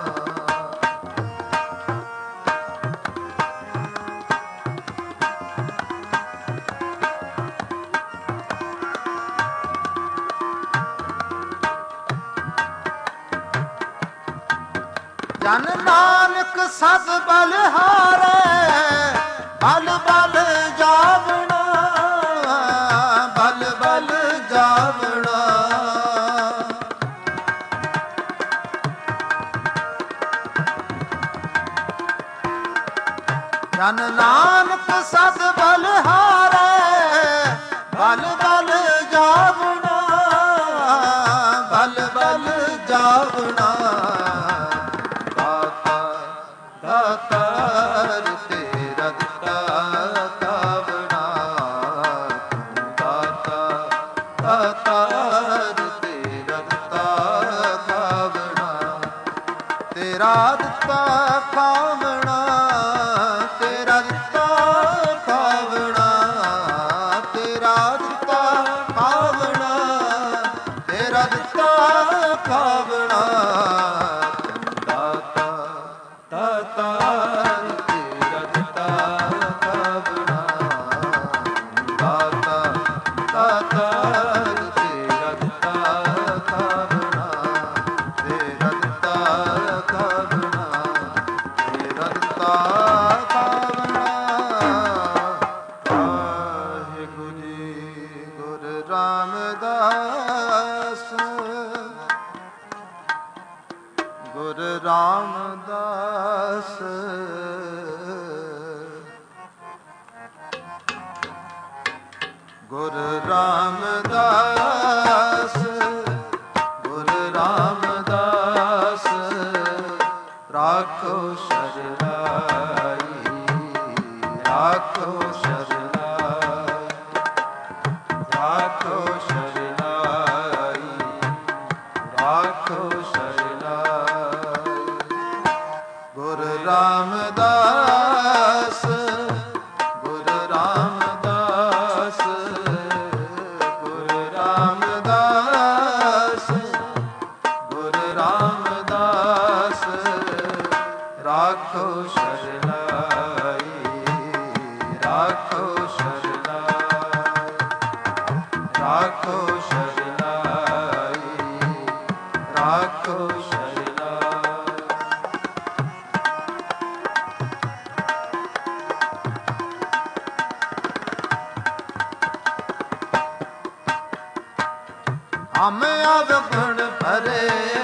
ਜਨ ਨਾਨਕ ਸਦ ਬਲਿਹਾਰੈ, ਬਲ ਬਲ ਜਾਵਣਾ, ਬਲ ਬਲ ਜਾਵਣਾ, ਜਨ ਨਾਨਕ ਸਦ ਬਲਿਹਾਰੈ, ਬਲ ਬਲ ਜਾਵਣਾ, ਬਲ ਬਲ ਜਾਵਣਾ, ਦਾਤਾਰ ਤੇਰਾ ਦਿੱਤਾ ਖਾਵਣਾ, ਦਾਤਾ ਦਾਤਾਰ ਤੇਰਾ ਦਿੱਤਾ ਖਾਵਣਾ, ਤੇਰਾ ਦਿੱਤਾ ਖਾਵਣਾ, ਤੇਰਾ ਦਿੱਤਾ ਖਾਵਣਾ, ਤੇਰਾ ਦਿੱਤਾ ਖਾਵਣਾ, ਤੇਰਾ ਦਿੱਤਾ ਖਾਵਣਾ, ਦਾਤਾ ਦਾਤਾਰ ਤੇਰਾ ਦਿੱਤਾ ਖਾਵਣਾ, ਦਾਤਾ ਦਾਤਾਰ ਤੇਰਾ ਦਿੱਤਾ ਖਾਵਣਾ, ਤੇਰਾ ਦਿੱਤਾ ਖਾਵਣਾ, ਤੇਰਾ ਦਿੱਤਾ ਗੁਰ ਰਾਮਦਾਸ ਗੁਰ ਰਾਮਦਾਸ ਗੁਰ ਰਾਮਦਾਸ ਰਾਖੋ ਸ਼ਰਨਾਈ ਰਾਖੋ ਸ਼ਰਨਾਈ ਰਾਖੋ ਸ਼ਰਨਾਈ ਰਾਖੋ ਸ਼ਰਨਾਈ ਗੁਰ ਰਾਮਦਾਸ ਗੁਰ ਰਾਮਦਾਸ ਗੁਰ ਰਾਮਦਾਸ ਗੁਰ ਰਾਮਦਾਸ ਰਾਖੋ ਸ਼ਰਨਾਈ ਰਾਖੋ ਸ਼ਰਨਾਈ ਰਾਖੋ ਸ਼ਰਨਾਈ ਰਾਖੋ ਸ਼ਰਨਾਈ ਹਮ ਅਵਗੁਣ ਭਰੇ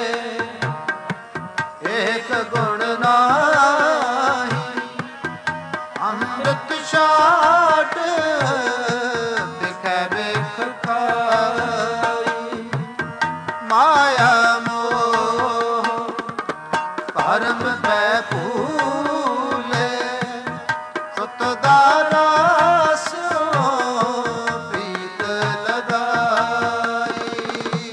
ਏਕ ਗੁਣ ਨਾਹੀ ਅੰਮ੍ਰਿਤ ਛਾਟ ਦਿਖੈ ਵੇਖ ਖਾਈ ਮਾਇਆ ਮੋਹ ਭਰਮ ਪੈ ਭੂਲੇ ਸੁਤ ਦਾ ਰਸ ਪ੍ਰੀਤ ਲਗਾਈ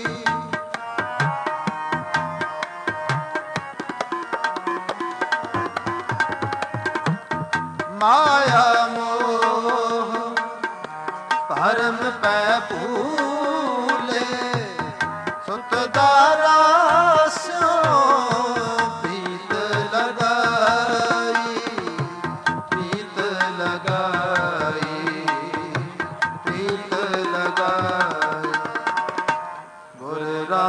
ਮਾਇਆ ਮੋਹ ਭਰਮ ਪੈ ਭੂਲੇ ਸੁਤ ਦਾ ਰਸ ਪ੍ਰੀਤ ਲਗਾਈ ਪ੍ਰੀਤ ਲਗਾਈ ਪ੍ਰੀਤ ਲਗਾਈ ਗੁਰ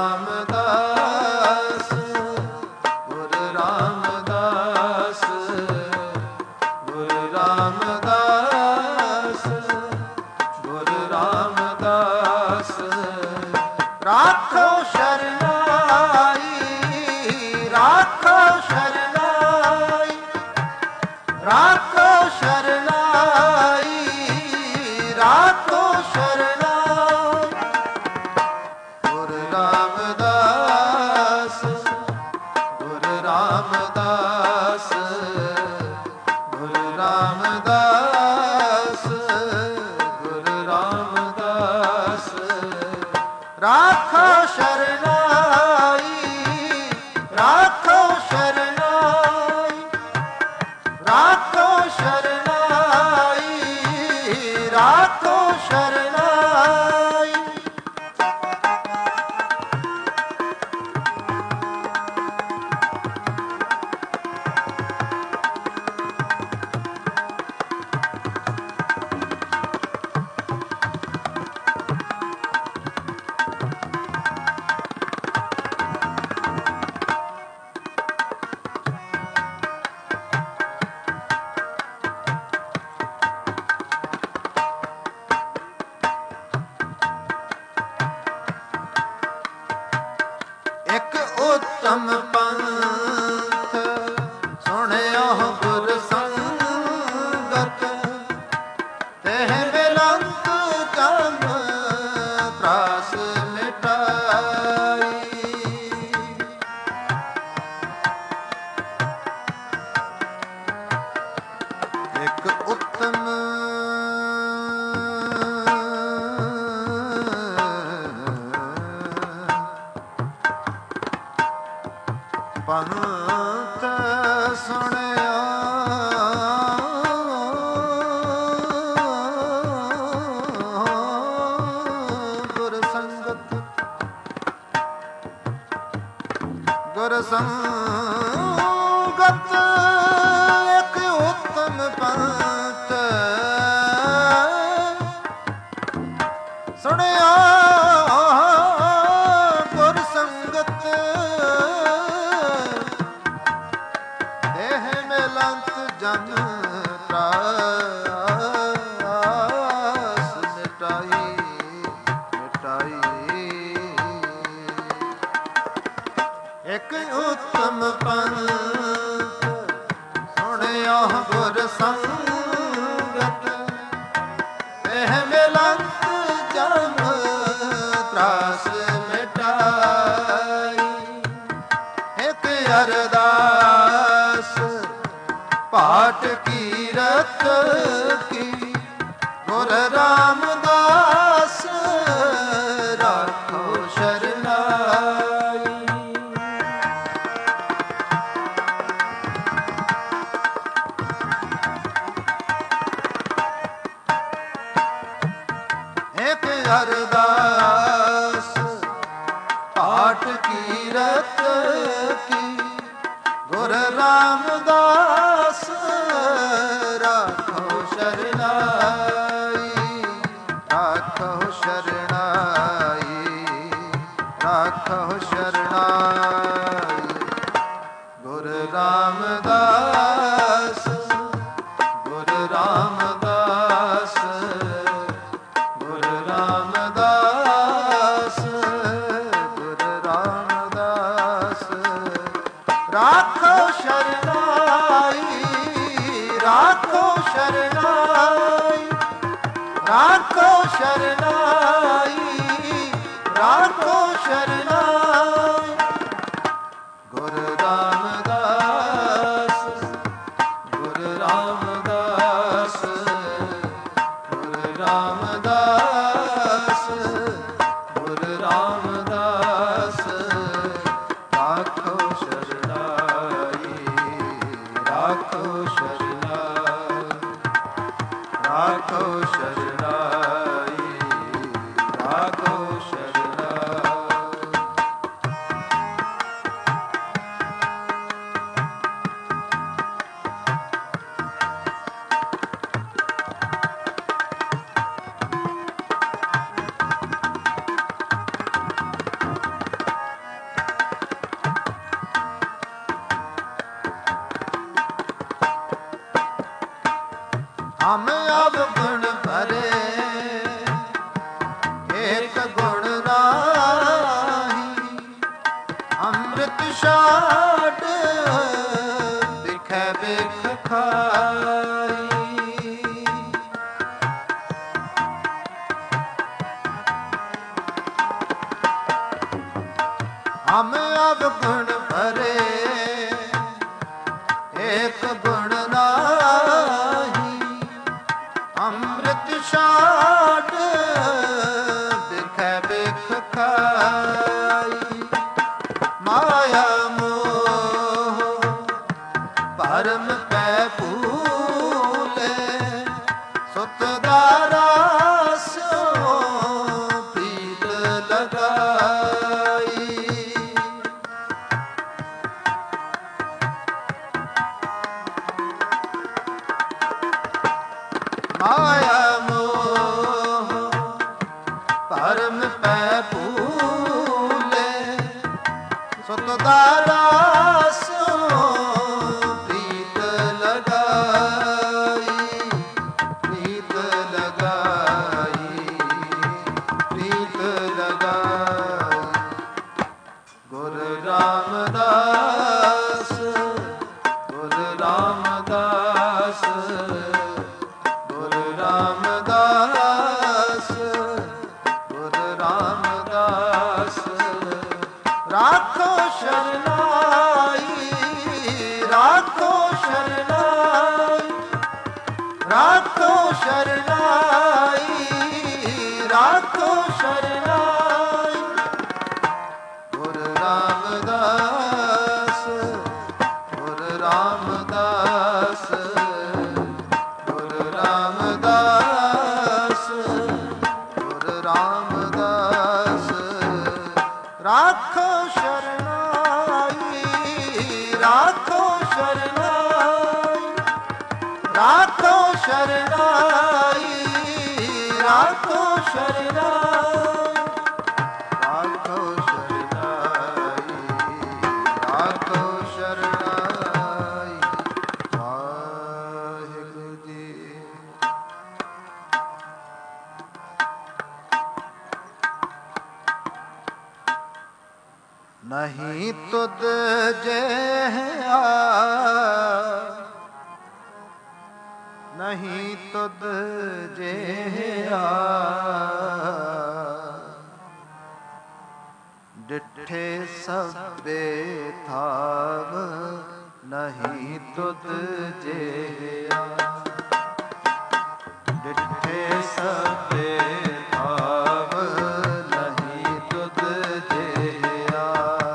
ਰਾਮਦਾਸ ਗੁਰ ਰਾਮਦਾਸ ਗੁਰ ਰਾਮਦਾਸ ਗੁਰ ਰਾਮਦਾਸ ਰਾਖੋ ਸ਼ਰਨਾਈ ਰਾਖੋ ਸ਼ਰਨਾਈ ਰਾਖੋ ਸ਼ਰਨਾਈ ਰਾਖੋ ਸ਼ਰਨਾਈ ਗੁਰ ਰਾਮਦਾਸ ਗੁਰ ਰਾਮਦਾਸ ਗੁਰ ਰਾਮਦਾਸ ਗੁਰ ਰਾਮਦਾਸ ਰਾਖੋ ਸ਼ਰਨਾਈ ਰਾਖੋ ਸ਼ਰਨਾਈ ਰਾਖੋ ਸ਼ਰਨਾਈ ਰਾਖੋ ਸ਼ਰਨਾਈ ਇੱਕ ਉਤਮ ਪੰਥ ਸੁਣਿਓ ਗੁਰ ਸੰਗਤ ਤਹਿ ਮਿਲੰਤ ਕਮ ਤਰਾਸ ਮਿਟਾਈ ਇੱਕ ਉਤਮ ਪੰਥ ਸੁਣਿਆ ਗੁਰ ਸੰਗਤ ਗੁਰ ਸੰਗਤ ਇੱਕ ਉਤਮ ਪੰਥ ਸੁਣਿਆ ਗੁਰ ਸੰਗਤ ਦੇਹ ਮਿਲੰਤ ਜਨ ਤਰਾਸ ਮਿਟਾਈ ਮਿਟਾਈ ਇੱਕ ਉਤਮ ਪੰਥ ਸੁਣਿਓ ਗੁਰ ਸੰਗਤ, ਇਹ ਮਿਲੰਤ ਜਮ ਤਰਾਸ ਮਿਟਾਈ। ਇੱਕ ਅਰਦਾਸ ਪਾਠ ਕੀਰਤ ਕੀ, ਗੁਰ ਰਾਮਦਾਸ ਰਾਖੋ ਸ਼ਰਨਾਈ। ਇੱਕ ਅਰਦਾਸ ਪਾਠ ਕੀਰਤ ਕੀ, ਗੁਰ ਰਾਮਦਾਸ ਰਾਖੋ ਸ਼ਰਨਾਈ। ਰਾਖੋ ਸ਼ਰਨਾਈ, ਰਾਖੋ ਸ਼ਰਨਾਈ। ਗੁਰ ਰਾਮਦਾਸ, ਗੁਰ ਰਾਮਦਾਸ, ਗੁਰ ਰਾਮਦਾਸ, ਗੁਰ ਰਾਮਦਾਸ। ਰਾਖੋ ਸ਼ਰਨਾਈ, ਰਾਖੋ ਸ਼ਰਨਾਈ, ਰਾਖੋ ਸ਼ਰਨਾਈ, ਰਾਖੋ ਸ਼ਰਨਾਈ। ਗੁਰ ਰਾਮਦਾਸ, ਗੁਰ ਰਾਮਦਾਸ, ਗੁਰ ਰਾਮਦਾਸ, ਗੁਰ ਰਾਮਦਾਸ। ਰਾਖੋ ਸ਼ਰਨਾਈ, ਰਾਖੋ ਸ਼ਰਨਾਈ, ਰਾਖੋ ਸ਼ਰਨਾਈ, ਰਾਖੋ ਸ਼ਰਨਾਈ। ਹਮ ਅਬ ਗੁਣ ਭਰੇ, ਏਕ ਗੁਣ ਨਾਹੀ। ਅੰਮ੍ਰਿਤ ਛਾਡ ਬਿਖੈ ਬਿਖ ਖਾਈ। ਹਮ ਅਬ ਗੁਣ ਭਰੇ, ਏਕ ਗੁਣ ਨਾਹੀ। ਅੰਮ੍ਰਿਤ ਛਾਡ ਬਿਖੈ ਬਿਖ ਖਾਈ। ਮਾਇਆ ਮੋਹ ਭਰਮ ਪੈ ਭੂਲੇ, ਸੁਤ ਦਾ ਰਾਸ ਪ੍ਰੀਤ ਲਗਾਈ। ਮਾਇਆ ਮੋਹ ਭਰਮ ਪੈ ਭੂਲੇ, ਸੁਤ ਦਾ ਰਾਸ ਪ੍ਰੀਤ ਲਗਾਈ। ਪ੍ਰੀਤ ਲਗਾਈ, ਪ੍ਰੀਤ ਲਗਾਈ। ਗੁਰ ਰਾਮਦਾਸ, ਗੁਰ ਰਾਮਦਾਸ, ਗੁਰ ਰਾਮਦਾਸ, ਗੁਰ ਰਾਮਦਾਸ। ਰਾਖੋ ਸ਼ਰਨਾਈ, ਰਾਖੋ ਸ਼ਰਨਾਈ, ਰਾਖੋ ਸ਼ਰਨਾਈ, ਰਾਖੋ ਸ਼ਰਨਾਈ। ਗੁਰ ਰਾਮਦਾਸ, ਗੁਰ ਰਾਮਦਾਸ, ਗੁਰ ਰਾਮਦਾਸ, ਗੁਰ ਰਾਮਦਾਸ। ਰਾਖੋ ਸ਼ਰਨਾਈ, ਰਾਖੋ ਸ਼ਰਨਾਈ, ਰਾਖੋ ਸ਼ਰਨਾਈ, ਰਾਖੋ ਸ਼ਰਨਾਈ। ਰਾਖੋ ਸ਼ਰਨਾਈ, ਰਾਖੋ ਸ਼ਰਨਾਈ। ਵਾਹਿਗੁਰੂ ਜੀ। ਨਹੀਂ ਤੁਧ ਤੁਧ ਜਿਹਾ ਨਹੀਂ ਤੁਧ ਜਿਹਾ ਡਿਠੇ ਸਭੇ ਥਾਵ ਨਹੀਂ ਤੁਧ ਜਿਹਾ ਡਿਠੇ ਸਭੇ ਥਾਵ ਨਹੀਂ ਤੁਧ ਜਿਹਾ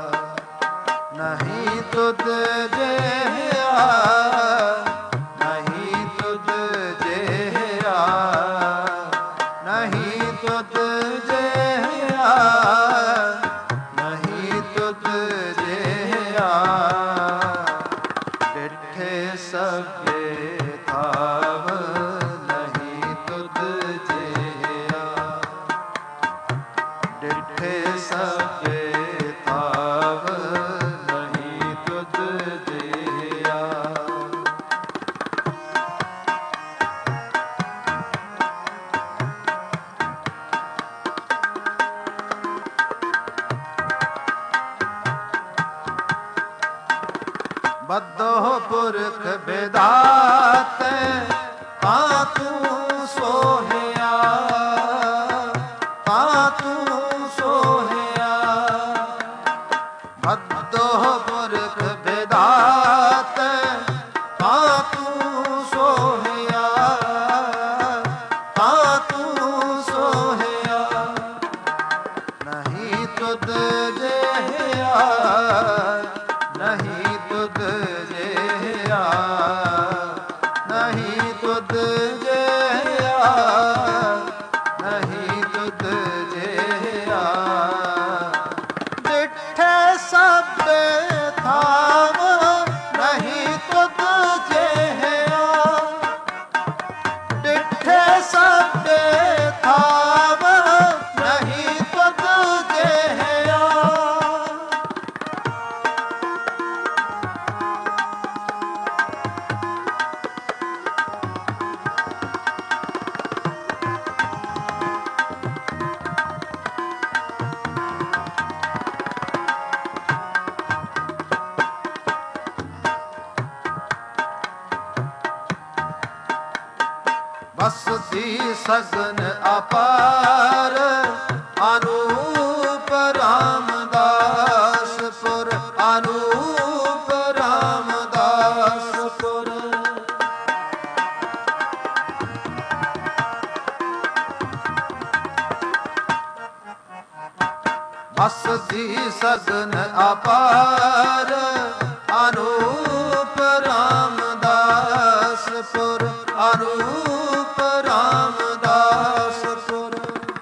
ਨਹੀਂ ਤੁਧ ਜਿਹਾ ਨਹੀਂ ਤੁਧ ਜਿਹਾ ਨਹੀਂ ਤੁਧ ਜਿਹਾ ਨਹੀਂ ਤੁਧ ਜਿਹਾ ਡਿਠੇ ਸਭੇ ਥਾਵ ਨਹੀਂ ਤੁਧ ਜਿਹਾ ਡਿਠੇ ਸਭੇ ਥਾਵ ਨਹੀਂ ਤੁਧ ਜਿਹਾ ਬੱਧੋ ਪੁਰਖ ਬਿਦਾਤ ਤਾਂ ਤੂੰ ਸੋਹਿਆ ਤਾਂ ਤੂੰ ਸੋਹਿਆ ਬੱਧੋ ਪੁਰਖ ਬਿਦਾਤ ਤਾਂ ਤੂੰ ਸੋਹਿਆ ਤਾਂ ਤੂੰ ਸੋਹਿਆ ਨਹੀਂ ਤੁਧ ਜਿਹਾ ਨਹੀਂ ਤੁਧ ਜਿਹਾ ਨਹੀਂ ਤੁਧ ਜਿਹਾ ਨਹੀਂ ਤੁਧ ਜਿਹਾ ਡਿਠੇ ਸਭੇ ਥਾਵ ਨਹੀਂ ਤੁਧ ਜਿਹਾ ਡਿਠੇ ਸਭੇ ਥਾਵ ਨਹੀਂ ਤੁਧ ਜਿਹਾ ਬਸਤੀ ਸਗਨ ਅਪਾਰ ਅਨੂਪ ਰਾਮਦਾਸਪੁਰ ਅਨੂਪ ਰਾਮਦਾਸਪੁਰ ਬਸਤੀ ਸਗਨ ਅਪਾਰ ਅਨੂਪ ਰਾਮਦਾਸਪੁਰ ਅਨੂਪ ਰਾਮਦਾਸਪੁਰ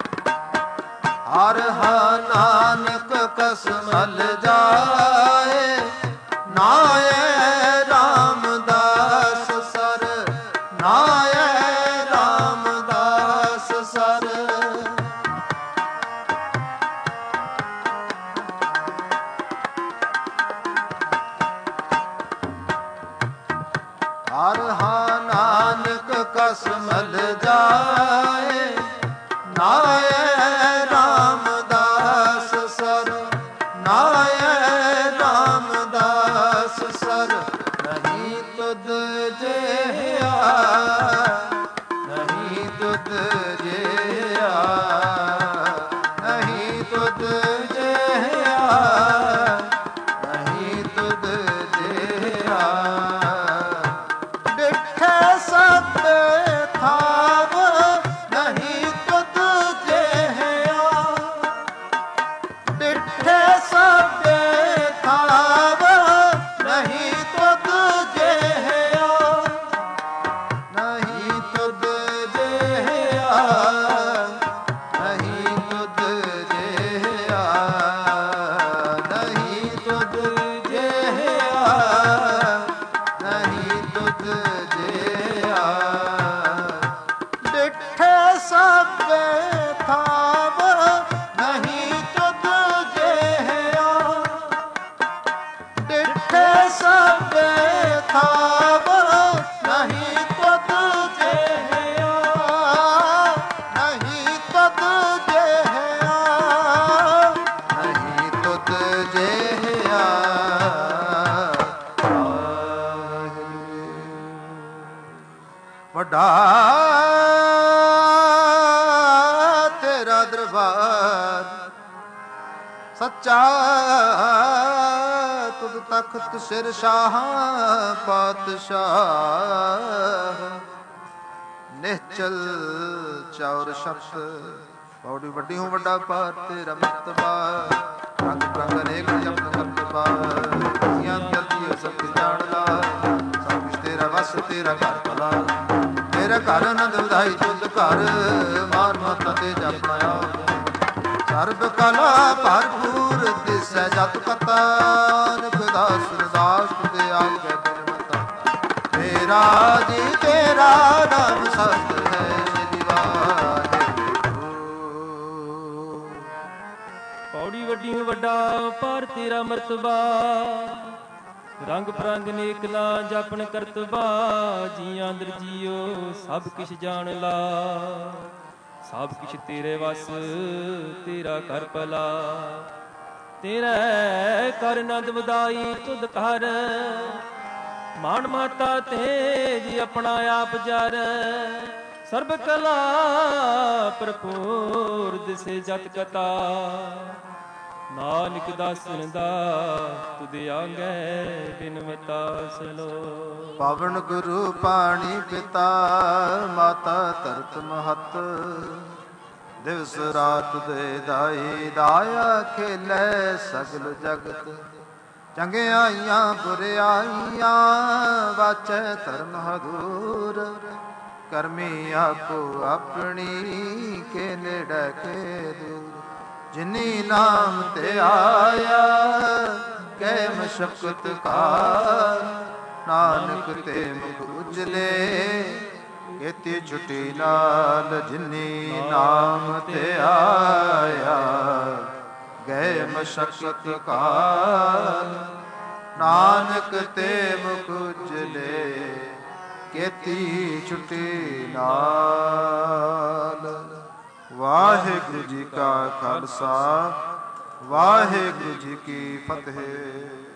ਹਰ ਹਾ ਨਾਨਕ ਕਸਮਲ ਜਾਏ ਨਾਏ ਰਾਮਦਾਸ ਸਰ ਨਾਏ ਰਾਮਦਾਸ ਸਰ ਹਰ ਹਾ ਨਾਨਕ ਕਸਮਲ ਜਾਏ ਨਾਏ ਰਾਮਦਾਸ ਸਰ ਨਾਏ ਰਾਮਦਾਸ ਸਰ ਨਹੀਂ ਤੁਧ ਜਿਹਾ ਨਹੀਂ ਤੁਧ ਜਿਹਾ ਨਹੀਂ ਤੁਧ ਜਿਹਾ ਨਹੀਂ ਤੁਧ ਜਿਹਾ ਡਿਠੇ ਸਭੇ ਥਾਵ ਨਹੀਂ ਤੁਧ ਜਿਹਾ ਵੱਡਾ ਤੇਰਾ ਦਰਬਾਰ, ਸੱਚਾ ਤੁਧ ਤਖਤ ਸਿਰ ਸ਼ਾਹ ਪਾਤਸ਼ਾਹ। ਨਿਹਚਲ ਚੌਰ ਸ਼ਬਦ ਪੌੜੀ ਵੱਡੀ ਹੂੰ ਵੱਡਾ ਪਾਰ ਤੇਰਾ ਮਰਤਬਾ। ਰੰਗ ਪ੍ਰੰਗ ਅਨੇਕ ਜਪਤ ਕਰਤਬਾ, ਜੀਆਂ ਕਰਦੀ ਸਭ ਜਾਣ ਲਾ। ਸਭ ਕੁਛ ਤੇਰਾ ਵਸ ਤੇਰਾ ਘਰ ਭਲਾ, ਤੇਰਾ ਘਰ ਆਨੰਦ ਵਧਾਈ ਤੁਧ ਘਰ। ਮਾਰ ਮਤ ਤੇ ਜਪਣਾ ਸਰਬ ਕਲਾ ਭਰਪੂਰ ਦਿਸੈ ਜਤ ਕਤਾ। ਨਿਖਦਾਸ ਰਦਾਸ ਤੁਦੇ ਆਗੇ ਬਿਨ ਮਤਾ, ਤੇਰਾ ਜੀ ਤੇਰਾ ਨਾਮ ਸਤ ਹੈ ਸ੍ਰੀ ਵਾਹਿਗੁਰੂ। ਪੌੜੀ ਵੱਡੀ ਵੱਡਾ ਪਰ ਤੇਰਾ ਮਰਤਬਾ, ਰੰਗ ਪ੍ਰੰਗ ਨੇਕ ਲਾ ਜਪਨ ਕਰਤਬਾ। ਜੀਆਂ ਅੰਦਰ ਜੀਓ ਸਭ ਕਿਛ ਜਾਣ ਲਾ, ਸਭ ਕਿਛ ਤੇਰੇ ਵਸ ਤੇਰਾ ਕਰ ਭਲਾ। ਤੇਰਾ ਕਰ ਆਨੰਦ ਵਧਾਈ ਤੁਧ ਘਰ, ਮਾਨ ਮਾਤਾ ਤੇ ਜੀ ਆਪਣਾ ਆਪ ਜਰ। ਸਰਬ ਕਲਾ ਭਰਪੂਰ ਦਿਸੇ ਜਤ ਕਤਾ। ਨਾਨਕ ਦਾਸਨ ਦਾ ਤੁਧ ਆਗੇ ਬਿਨ ਮਿਤਾ ਸਲੋ। ਪਾਵਨ ਗੁਰੂ ਪਾਣੀ ਪਿਤਾ, ਮਾਤਾ ਧਰਤ ਮਹਤ। ਦਿਵਸ ਰਾਤ ਦੇ ਦਾਈ ਦਾਇਆ ਖੇਲੇ ਸਗਲ ਜਗਤ। ਚੰਗਿਆਈਆਂ ਬੁਰਿਆਈਆਂ ਵਾਚੈ ਧਰਮ ਹਦੂਰ। ਕਰਮੀ ਆਪੋ ਆਪਣੀ ਕੇ ਨੇੜੇ ਕੇ ਦੂਰ। ਜਿਨੀ ਨਾਮ ਤੇ ਆਇਆ ਕਹਿ ਮਸ਼ਕਤ ਕਾਰ। ਨਾਨਕ ਤੇ ਮੁਖ ਉਜਲੇ ਕੀਤੀ ਛੁਟੀ ਨਾਲ। ਜਿਨੀ ਨਾਮ ਤੇ ਆਇਆ ਗਏ ਮਸ਼ਕਤ ਕਾਰ। ਨਾਨਕ ਤੇ ਮੁਖ ਉਜਲੇ ਕੀਤੀ ਛੁਟੀ ਨਾਲ। ਵਾਹਿਗੁਰੂ ਜੀ ਕਾ ਖਾਲਸਾ, ਵਾਹਿਗੁਰੂ ਜੀ ਕੀ ਫਤਿਹ।